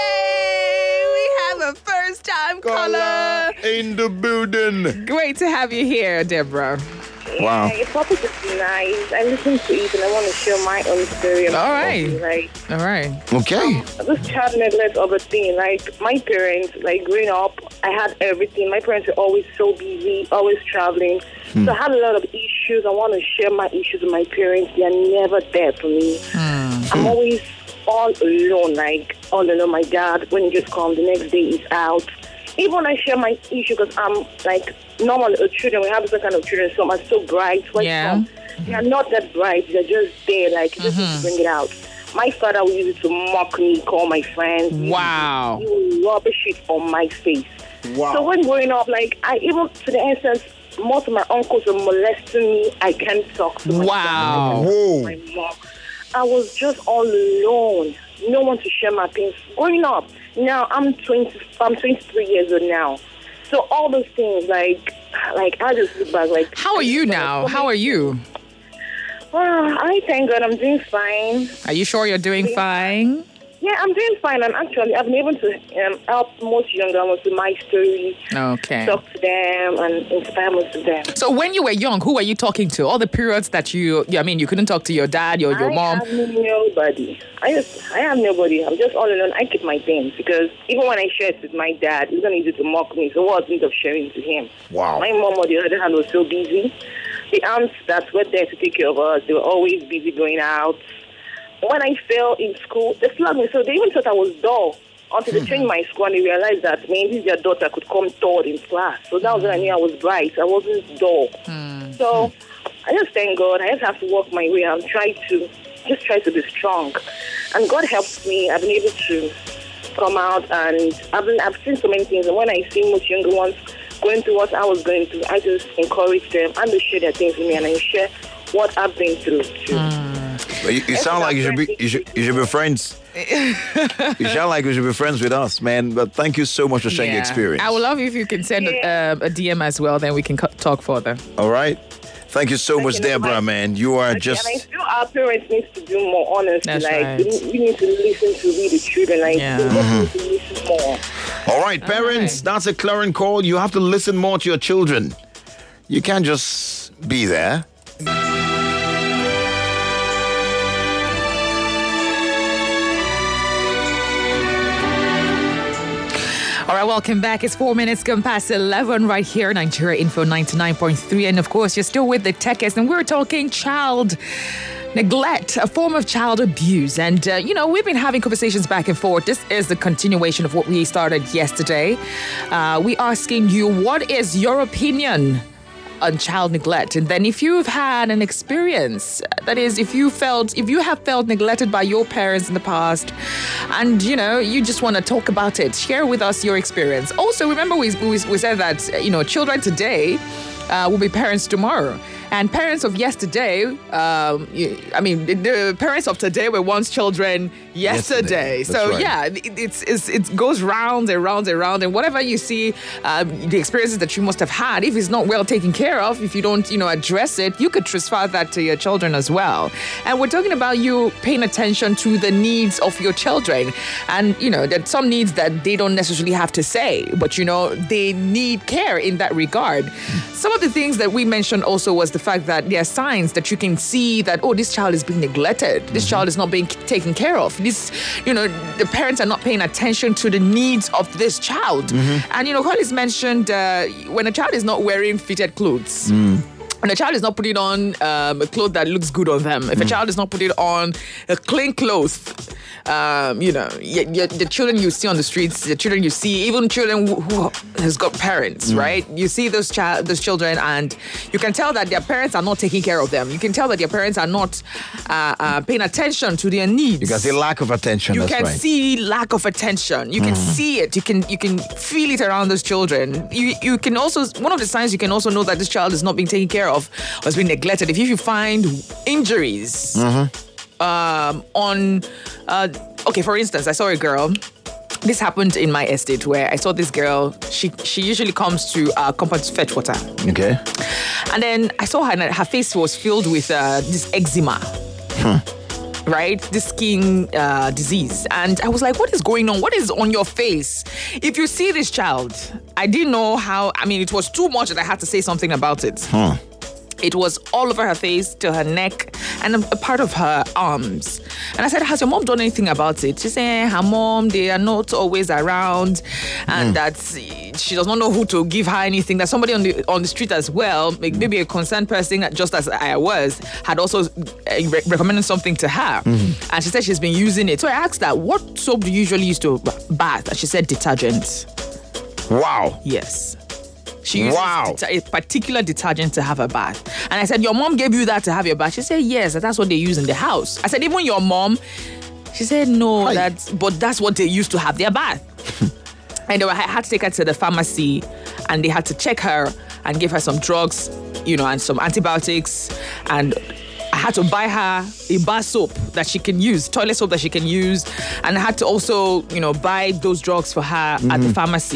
Yay! We have a first-time caller. In the building. Great to have you here, Deborah. Wow. Yeah, your topic is nice. I listened to it and I want to share my own story. All right. Like, All right. Okay. this child neglect of a thing, like my parents, like growing up, I had everything. My parents were always so busy, always traveling. So I had a lot of issues. I want to share my issues with my parents. They are never there for me. I'm always all alone, my dad, when he just comes, the next day he's out. Even when I share my issue, because I'm like normal children, we have different kind of children. Some are so bright. Some, they are not that bright. They're just there, like just to bring it out. My father would use it to mock me, call my friends. Wow. He would rubbish it on my face. Wow. So when growing up, like I even to the instance, most of my uncles were molesting me. I can't talk to my Wow. dad, I can't talk to my mom. I was just all alone. No one to share my pains. Growing up, now I'm 23 years old now. So all those things, like I just look back, like. How are you now? How are you? Well, I thank God I'm doing fine. Are you sure you're doing fine? Yeah, I'm doing fine. I've been able to help most younger ones with my story. Okay. Talk to them and inspire most of them. So when you were young, who were you talking to? All the periods that you couldn't talk to your dad or your mom? I have nobody. I have nobody. I'm just all alone. I keep my things because even when I share it with my dad, he's going to use it to mock me. So what's the point of sharing it to him? Wow. My mom, on the other hand, was so busy. The aunts that were there to take care of us, they were always busy going out. When I failed in school, they flogged me. So they even thought I was dull until they changed my school and they realized that maybe their daughter could come third in class. So that was when I knew I was bright. I wasn't dull. So I just thank God. I just have to work my way and try to be strong. And God helps me. I've been able to come out and I've seen so many things. And when I see most younger ones going through what I was going through, I just encourage them and they share their things with me and I share what I've been through too. Well, you sound like you should be friends. You sound like you should be friends with us, man. But thank you so much for sharing your experience. I would love if you can send a DM as well. Then we can talk further. All right. Thank you so much, Deborah, man. You are just... And I feel our parents need to do more, honestly. That's like, right. we need to listen to the children. Like, we need to listen more. All right, parents, that's a clarion call. You have to listen more to your children. You can't just be there. All right, welcome back. It's 4 minutes gone past 11 right here, Nigeria Info 99.3. And of course, you're still with the Techers, and we're talking child neglect, a form of child abuse. And, we've been having conversations back and forth. This is the continuation of what we started yesterday. We asking you, what is your opinion on child neglect? And then if you've had an experience, that is, if you have felt neglected by your parents in the past and, you just want to talk about it, share with us your experience. Also, remember we said that, children today will be parents tomorrow. And parents of yesterday, the parents of today were once children yesterday. So, right. it goes round and round and round. And whatever you see, the experiences that you must have had, if it's not well taken care of, if you don't, address it, you could transfer that to your children as well. And we're talking about you paying attention to the needs of your children. And, that some needs that they don't necessarily have to say, but, they need care in that regard. Some of the things that we mentioned also was the fact that there are signs that you can see that, this child is being neglected. This child is not being taken care of. The parents are not paying attention to the needs of this child. And, Collins mentioned when a child is not wearing fitted clothes, when a child is not putting on a cloth that looks good on them, if a child is not putting on a clean cloth, the children you see on the streets, the children you see, even children who has got parents, right? You see those children and you can tell that their parents are not taking care of them. You can tell that their parents are not paying attention to their needs. You can see lack of attention. You can see lack of attention. You can see it. You can feel it around those children. You can also, one of the signs you can also know that this child is not being taken care of or has been neglected, if you find injuries for instance, I saw a girl. This happened in my estate where I saw this girl. She usually comes to compound to fetch water. Okay. And then I saw her and her face was filled with this eczema. Right? This skin disease. And I was like, what is going on? What is on your face? If you see this child, I didn't know how, it was too much that I had to say something about it. It was all over her face, to her neck, and a part of her arms. And I said, has your mom done anything about it? She said, her mom, they are not always around, and that she does not know who to give her anything. That somebody on the street as well, maybe a concerned person, just as I was, had also recommended something to her. And she said she's been using it. So I asked her, what soap do you usually use to bath? And she said, detergent. Wow. Yes. She uses a particular detergent to have a bath. And I said, your mom gave you that to have your bath? She said, yes, that's what they use in the house. I said, even your mom? She said, no, but that's what they used to have their bath. And I had to take her to the pharmacy and they had to check her and give her some drugs, and some antibiotics. And I had to buy her a bar soap that she can use, toilet soap that she can use. And I had to also, buy those drugs for her at the pharmacy.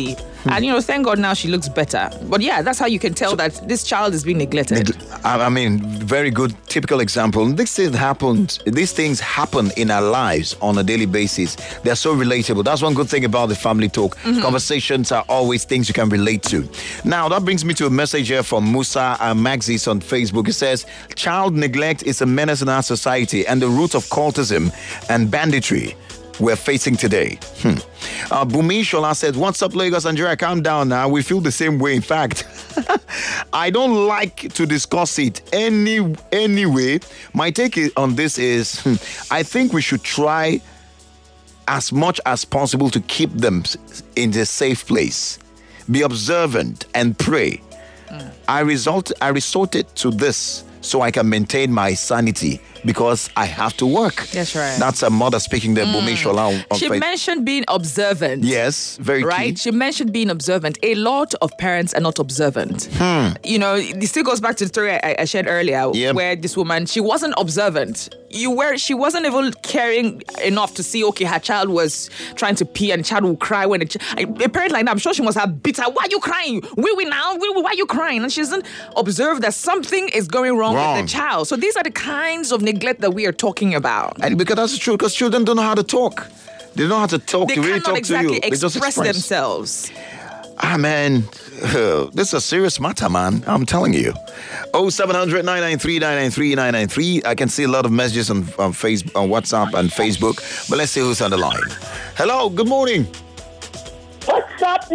And, thank God now she looks better. But yeah, that's how you can tell that this child is being neglected. I mean, very good, typical example. These things happen in our lives on a daily basis. They're so relatable. That's one good thing about the family talk. Conversations are always things you can relate to. Now, that brings me to a message here from Musa Maxis on Facebook. It says, child neglect is a menace in our society and the root of cultism and banditry we're facing today. Bumi Shola said, what's up, Lagos, Nigeria? Calm down now. We feel the same way. In fact, I don't like to discuss it anyway. My take on this is, I think we should try as much as possible to keep them in a safe place. Be observant and pray. I resorted to this so I can maintain my sanity because I have to work. That's right. That's a mother speaking there, Bumi Shola. She mentioned being observant. Yes, very right? key. She mentioned being observant. A lot of parents are not observant. This still goes back to the story I shared earlier, where this woman, she wasn't observant. She wasn't even caring enough to see, okay, her child was trying to pee and the child will cry when a parent like that, I'm sure she must have beat her. Why are you crying? Wee now? Why are you crying? And she doesn't observe that something is going wrong with the child. So these are the kinds of neglect that we are talking about. And because that's true, because children don't know how to talk. They don't know how to talk. They really cannot talk exactly to you. They just express themselves. Man, this is a serious matter, man. I'm telling you. 0700 993 993 993. I can see a lot of messages on Facebook, on WhatsApp and Facebook. But let's see who's on the line. Hello, good morning. What's up,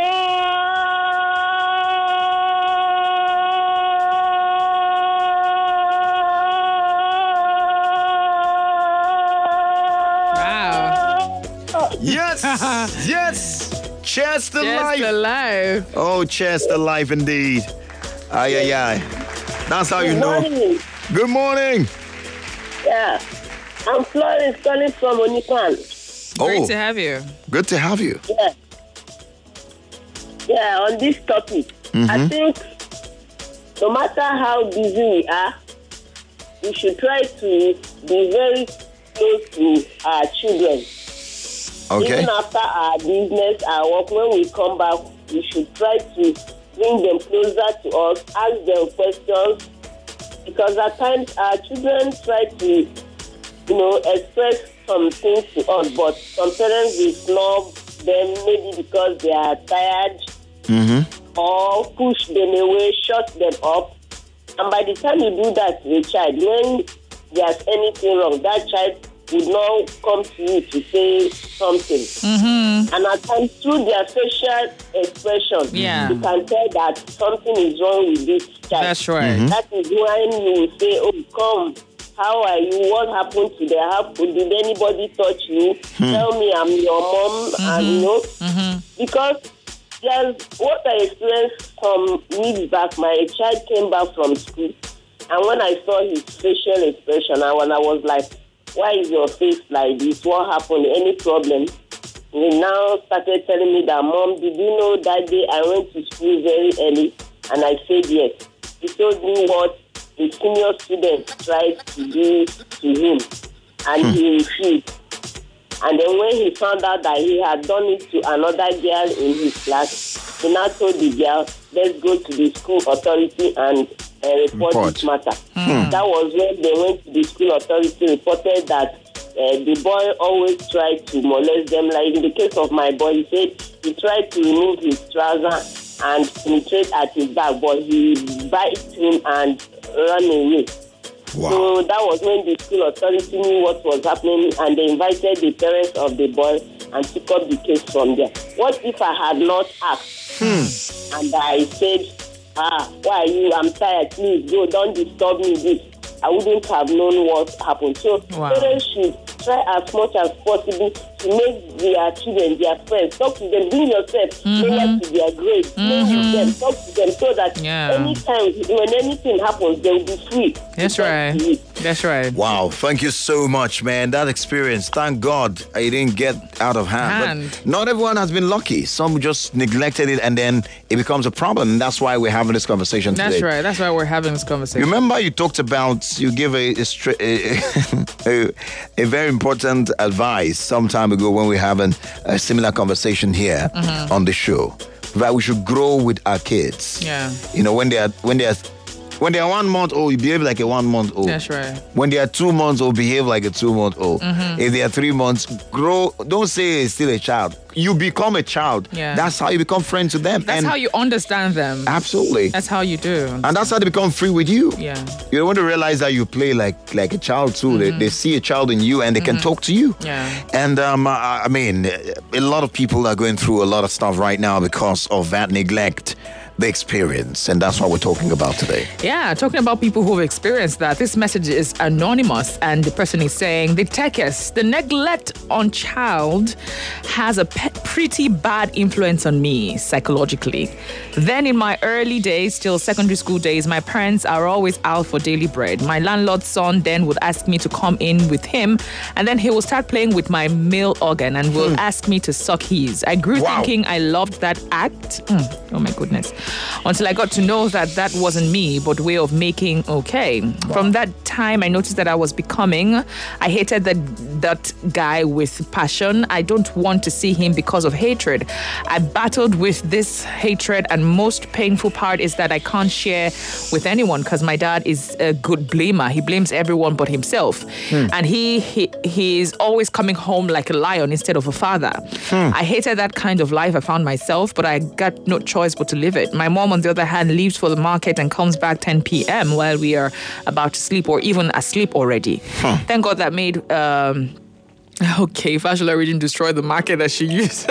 Yes, yes. Cheers to life. Cheers to life. Oh, cheers to life indeed. Ay. That's how you know. Morning. Good morning. Yeah. I'm Florence calling from Onipan. Great to have you. Good to have you. Yeah. Yeah, on this topic. I think no matter how busy we are, we should try to be very close to our children. Okay. Even after our business, our work, when we come back, we should try to bring them closer to us, ask them questions, because at times our children try to, express some things to us, but some parents will snub them maybe because they are tired or push them away, shut them up. And by the time you do that to a child, when there's anything wrong, that child would not come to you to say something. And at times, through their facial expression, you can tell that something is wrong with this child. That's right. That is when you will say, oh, come, how are you? What happened to the house? Did anybody touch you? Tell me I'm your mom. And, because there's what I experienced some weeks back. My child came back from school, and when I saw his facial expression, I was like, why is your face like this? What happened? Any problem? He now started telling me that, Mom, did you know that day I went to school very early? And I said yes. He told me what the senior student tried to do to him, and he refused. And then when he found out that he had done it to another girl in his class, he now told the girl, let's go to the school authority and report this matter. That was when they went to the school authority, reported that the boy always tried to molest them. Like in the case of my boy, he said he tried to remove his trouser and penetrate at his back, but he bit him and ran away. Wow. So that was when the school authority knew what was happening, and they invited the parents of the boy and took up the case from there. What if I had not asked and I said, why are you? I'm tired. Please go. Don't disturb me. This. I wouldn't have known what happened. So parents should try as much as possible to make their children, their friends, talk to them, bring yourself near to their grave, play with them, talk to them, so that anytime, when anything happens, they will be free. That's right. That's right. Wow, thank you so much, man. That experience, thank God it didn't get out of hand. But not everyone has been lucky. Some just neglected it, and then it becomes a problem. And that's why we're having this conversation today. That's right. That's why we're having this conversation. Remember, you talked about, you gave a very important advice some time ago when we were having a similar conversation here on the show. that we should grow with our kids. Yeah. You know, when they are 1 month old, you behave like a 1 month old. That's right. When they are 2 months old, behave like a 2 month old. If they are 3 months, grow. Don't say it's still a child. You become a child. Yeah. That's how you become friends with them. That's how you understand them. Absolutely. That's how you do. And that's how they become free with you. Yeah. You don't want to realize that you play like a child too. They see a child in you and they can talk to you. Yeah. And I mean, a lot of people are going through a lot of stuff right now because of that neglect they experience, and that's what we're talking about today. Yeah, talking about people who've experienced that. This message is anonymous, and the person is saying, the techers, the neglect on child has a pretty bad influence on me psychologically. Then in my early days, still secondary school days, my parents are always out for daily bread. My landlord's son then would ask me to come in with him, and then he will start playing with my male organ and will ask me to suck his. I grew thinking I loved that act. Oh my goodness. Until I got to know that that wasn't me, but way of making okay. From that time, I noticed that I was becoming. I hated that guy with passion. I don't want to see him because of hatred. I battled with this hatred, and most painful part is that I can't share with anyone because my dad is a good blamer. He blames everyone but himself. And he is always coming home like a lion instead of a father. I hated that kind of life I found myself, but I got no choice but to live it. My mom, on the other hand, leaves for the market and comes back 10 p.m. while we are about to sleep or even asleep already. Thank God that made... Fashola didn't destroy the market that she used.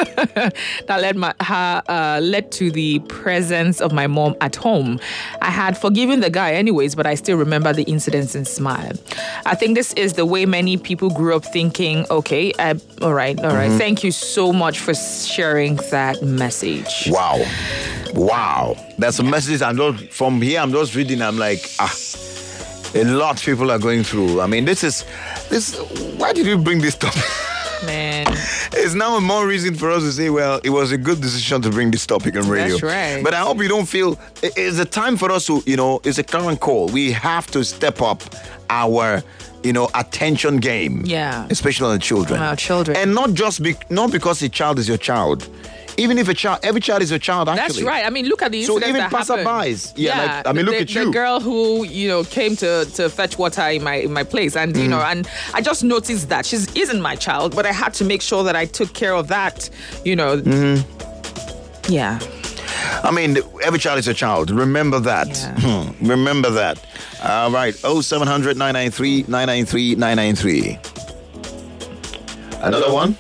That led to the presence of my mom at home. I had forgiven the guy anyways, but I still remember the incidents and smile. I think this is the way many people grew up thinking, okay, all right. Thank you so much for sharing that message. Wow. There's a message I'm just reading. I'm like, a lot of people are going through. I mean, this. Why did you bring this topic? Man. It's now more reason for us to say, well, it was a good decision to bring this topic on radio. That's right. But I hope you don't feel it's a time for us to, it's a current call. We have to step up our, attention game. Yeah. Especially on the children. Our children. And not because a child is your child. Even if every child is a child, actually. That's right. I mean, look at the incident that happened. So even passerbys. Look at you. The girl who, came to fetch water in my place. And, and I just noticed that. She isn't my child, but I had to make sure that I took care of that, Yeah. I mean, every child is a child. Remember that. Yeah. Remember that. All right. 0700 993 993 993. Another one?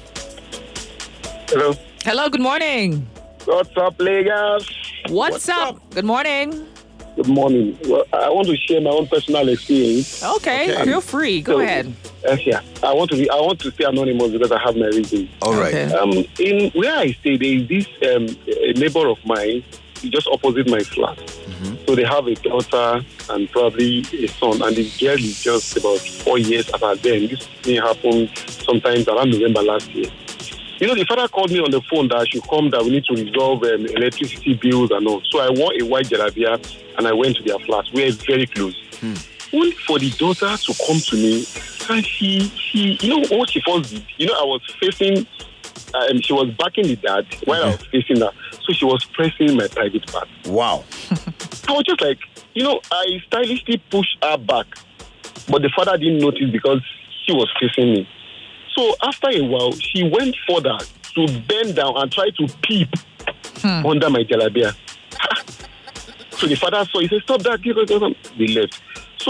Hello, good morning. What's up, Lagos? What's up? Good morning. Good morning. Well, I want to share my own personal experience. Okay. Feel free. Go ahead. Yeah. I want to stay anonymous because I have my reasons. All right. Okay. In where I stay, there is this a neighbor of mine, just opposite my flat. So they have a daughter and probably a son, and the girl is just about 4 years about them. This thing happened sometimes around November last year. The father called me on the phone that I should come, that we need to resolve electricity bills and all. So I wore a white jalabia and I went to their flat. We're very close. Only for the daughter to come to me, and she what she first did? I was facing, she was backing the dad while I was facing her. So she was pressing my private part. Wow. I was just like, I stylishly pushed her back, but the father didn't notice because she was facing me. So after a while, she went further to bend down and try to peep under my jalabia. So the father saw, he said, stop that. They left. So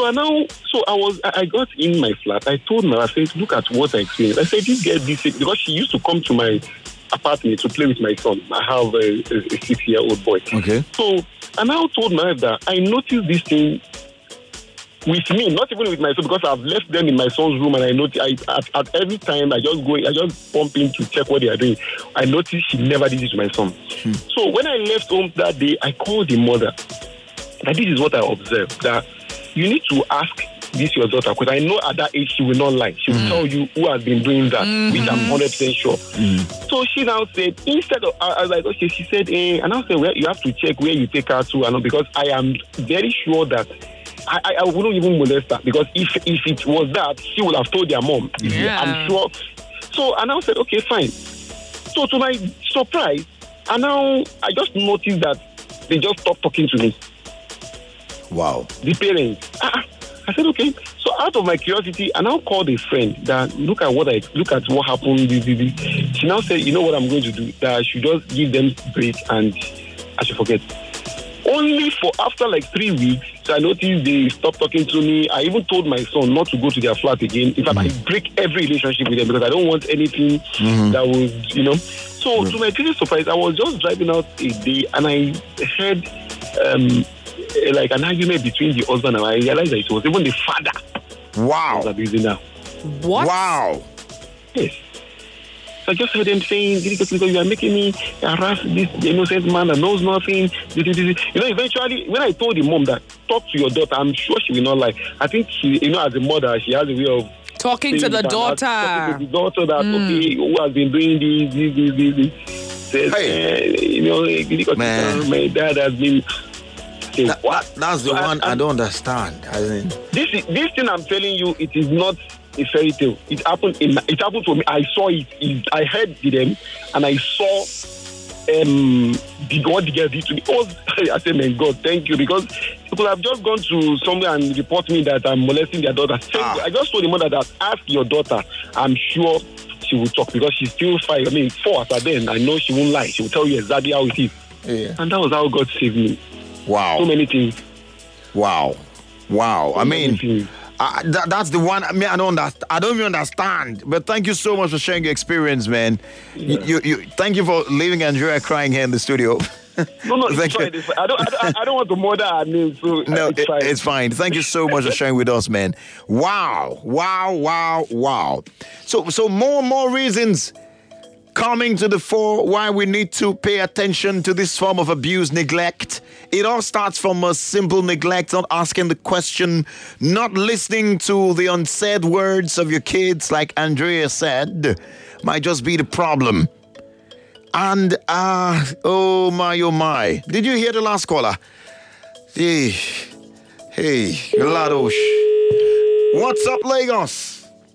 I got in my flat. I told my wife, I said, look at what I experienced. I said, this girl, because she used to come to my apartment to play with my son. I have a 6-year-old boy. Okay. So I now told my wife that I noticed this thing with me, not even with my son, because I've left them in my son's room, and I noticed at every time I just pump in to check what they are doing. I noticed she never did it to my son. So when I left home that day, I called the mother. That this is what I observed, that you need to ask this your daughter, because I know at that age she will not lie. She will tell you who has been doing that, which I'm 100% sure. So she now said, instead of, I was like, okay, she said, and I said, well, you have to check where you take her to, because I am very sure that I wouldn't even molest her, because if it was that, she would have told their mom. Yeah. I'm sure. So, and I said, okay, fine. So to my surprise, And now I just noticed that they just stopped talking to me. Wow. The parents. I said, okay. So out of my curiosity, I now called a friend that look at what happened. She now said, you know what I'm going to do? That I should just give them break and I should forget. Only for after like 3 weeks, so I noticed they stopped talking to me. I even told my son not to go to their flat again. In fact, I break every relationship with them because I don't want anything that would, So to my biggest surprise, I was just driving out a day and I heard like an argument between the husband and I realized that it was even the father. Wow. Was abusing her. What? Wow. Yes. So I just heard them saying, because you are making me harass this innocent man that knows nothing. Eventually, when I told the mom that, talk to your daughter, I'm sure she will not lie. I think she, as a mother, she has a way of talking to the daughter. Talking to the daughter that, okay, who has been doing this. Says, Man. My dad has been... That's the one I don't understand. This thing I'm telling you, it is not a fairy tale. It happened to me. I saw it. I heard them, and I saw what the girl did to me. I said, man, God, thank you, because people have just gone to somewhere and report me that I'm molesting their daughter. I just told the mother that ask your daughter. I'm sure she will talk because she's still 5. 4 after then. I know she won't lie. She will tell you exactly how it is. Yeah. And that was how God saved me. Wow. So many things. Wow. That's the one. I don't even understand. But thank you so much for sharing your experience, man. Yeah. You thank you for leaving Andrea crying here in the studio. No, it's fine. I don't want to murder her name, so no, it's fine. Thank you so much for sharing with us, man. Wow. So more reasons coming to the fore why we need to pay attention to this form of abuse, neglect. It all starts from a simple neglect, not asking the question, not listening to the unsaid words of your kids, like Andrea said, might just be the problem. And, oh my. Did you hear the last caller? Hey, Ladosh. What's up, Lagos?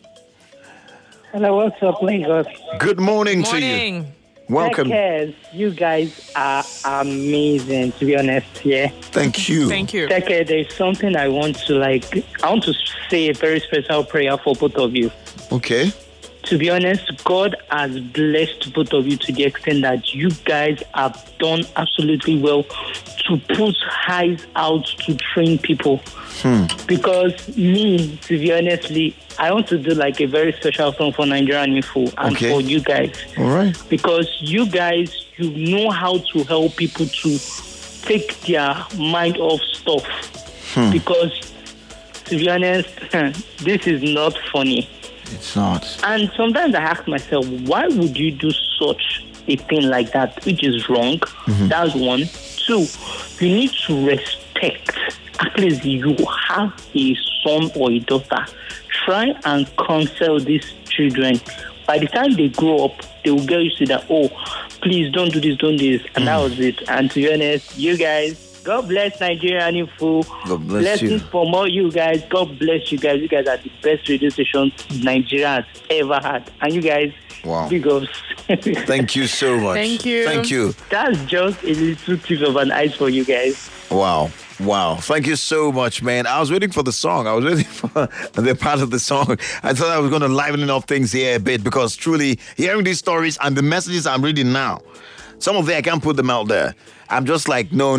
Hello, what's up, Lagos? Good morning to you. Welcome. Techers, you guys are amazing, to be honest, yeah. Thank you. Teker, there's something I want to say a very special prayer for both of you. Okay. To be honest, God has blessed both of you to the extent that you guys have done absolutely well to put eyes out to train people. Because me, to be honestly, I want to do like a very special song for Nigerian Info and for you guys. All right. Because you guys, you know how to help people to take their mind off stuff. Because, to be honest, this is not funny. It's not. And sometimes I ask myself, why would you do such a thing like that, which is wrong? That's one. 2, you need to respect. At least you have a son or a daughter. Try and counsel these children. By the time they grow up, they will get used to that, please don't do this. And that was it. And to be honest, you guys, God bless Nigerian Info. God bless Blessings for more you guys. God bless you guys. You guys are the best radio station Nigeria has ever had. And you guys, big ups. Thank you so much. Thank you. That's just a little tip of an ice for you guys. Wow. Thank you so much, man. I was waiting for the song. I was waiting for the part of the song. I thought I was going to liven up things here a bit because truly hearing these stories and the messages I'm reading now, some of them I can't put them out there. I'm just like, no.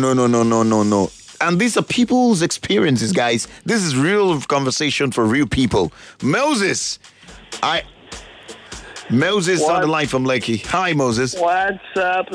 And these are people's experiences, guys. This is real conversation for real people. Moses on the line from Lakey. Hi, Moses. What's up,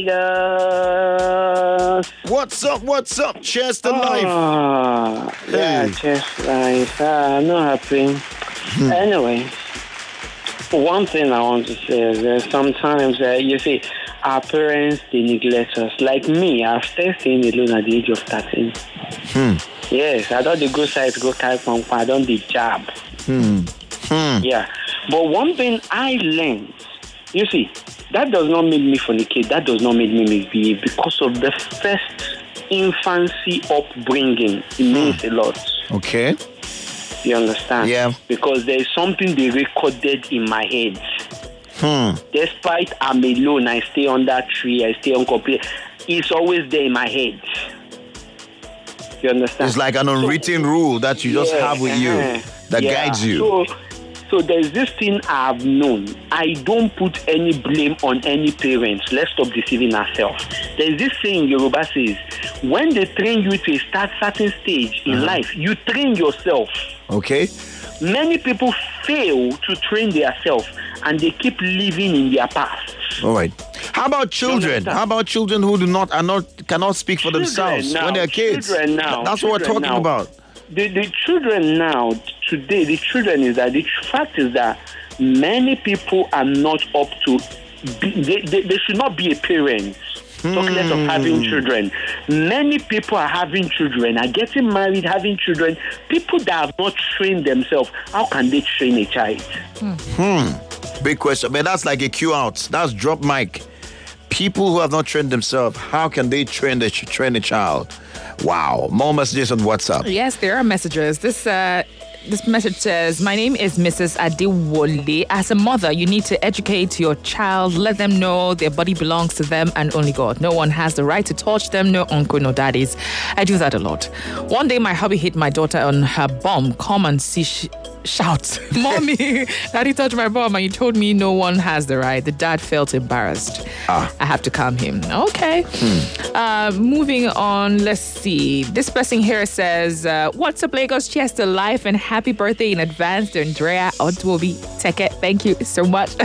Lagos? What's up? Cheers to life. Yeah, cheers to life. I'm not happy. Anyway, one thing I want to say is that sometimes, you see, our parents, they neglect us. Like me, I've started staying alone at the age of 13. Yes, I don't go side to go carry pump. I don't the job. Yeah. But one thing I learned, you see, that does not make me fornicate. That does not make me misbehave because of the first infancy upbringing. It means a lot. Okay. You understand? Yeah. Because there is something they recorded in my head. Despite I'm alone, I stay on that tree, I stay on complete. It's always there in my head. You understand? It's like an unwritten rule that you just have with you that guides you. So there's this thing I've known. I don't put any blame on any parents. Let's stop deceiving ourselves. There's this saying Yoruba says, when they train you to a certain stage in life, you train yourself. Okay. Many people fail to train themselves and they keep living in their past. All right. How about children? How about children who cannot speak for themselves when they're kids? That's what we're talking about. The children now, today, the fact is that many people are not up to, they should not be a parent. Talk less of having children. Many people are having children, are getting married, having children. People that have not trained themselves, how can they train a child? Big question. Man, that's like a cue out. That's drop mic. People who have not trained themselves, how can they train a child? Wow. More messages on WhatsApp. Yes, there are messages. This message says, my name is Mrs. Adewole. As a mother, you need to educate your child. Let them know their body belongs to them and only God. No one has the right to touch them, no uncle, no daddies. I do that a lot. One day, my hubby hit my daughter on her bum. Come and see shouts, Mommy, Daddy touched my bum and you told me no one has the right. The dad felt embarrassed. I have to calm him. Okay. Moving on, let's see. This person here says, what's up, Lagos? Cheers to life and happy birthday in advance to Andrea Odwobi Teke. Thank you so much.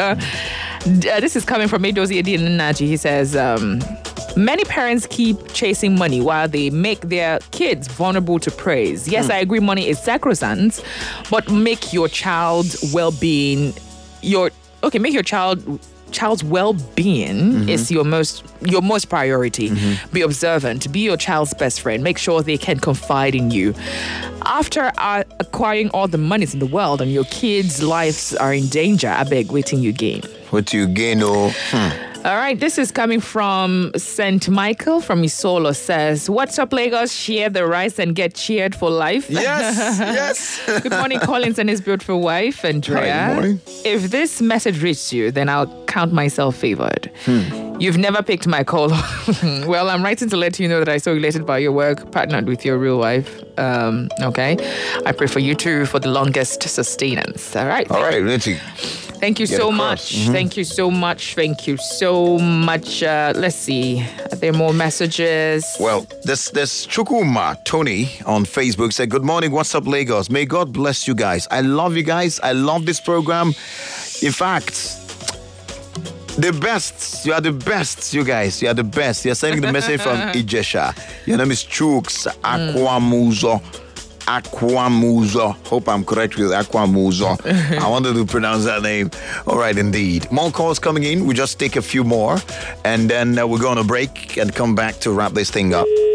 This is coming from Edozi Edin Naji. He says, many parents keep chasing money while they make their kids vulnerable to praise. Yes, I agree money is sacrosanct, but make your child's well-being make your child's well-being is your most priority. Be observant, be your child's best friend, make sure they can confide in you. After acquiring all the monies in the world and your kids' lives are in danger, I beg, waiting you gain. What you gain, All right, this is coming from St. Michael from Isolo. Says, what's up, Lagos? Share the rice and get cheered for life. Yes. Good morning, Collins and his beautiful wife, Andrea. Hi, good morning. If this message reached you, then I'll count myself favored. You've never picked my call. Well, I'm writing to let you know that I'm so elated by your work, partnered with your real wife. Okay. I pray for you too for the longest sustenance. All right. All right, Lindsay. Thank you so much. Thank you so much. Thank you so much. Let's see. Are there more messages? Well, this Chukuma Tony on Facebook said, good morning. What's up, Lagos? May God bless you guys. I love you guys. I love this program. In fact, the best. You are the best, you guys. You are the best. You're sending the message from Ijesha. Your name is Chooks Aquamuzo. Hope I'm correct with Aquamuzo. I wanted to pronounce that name. All right, indeed. More calls coming in. We just take a few more, and then we'll go on a break and come back to wrap this thing up.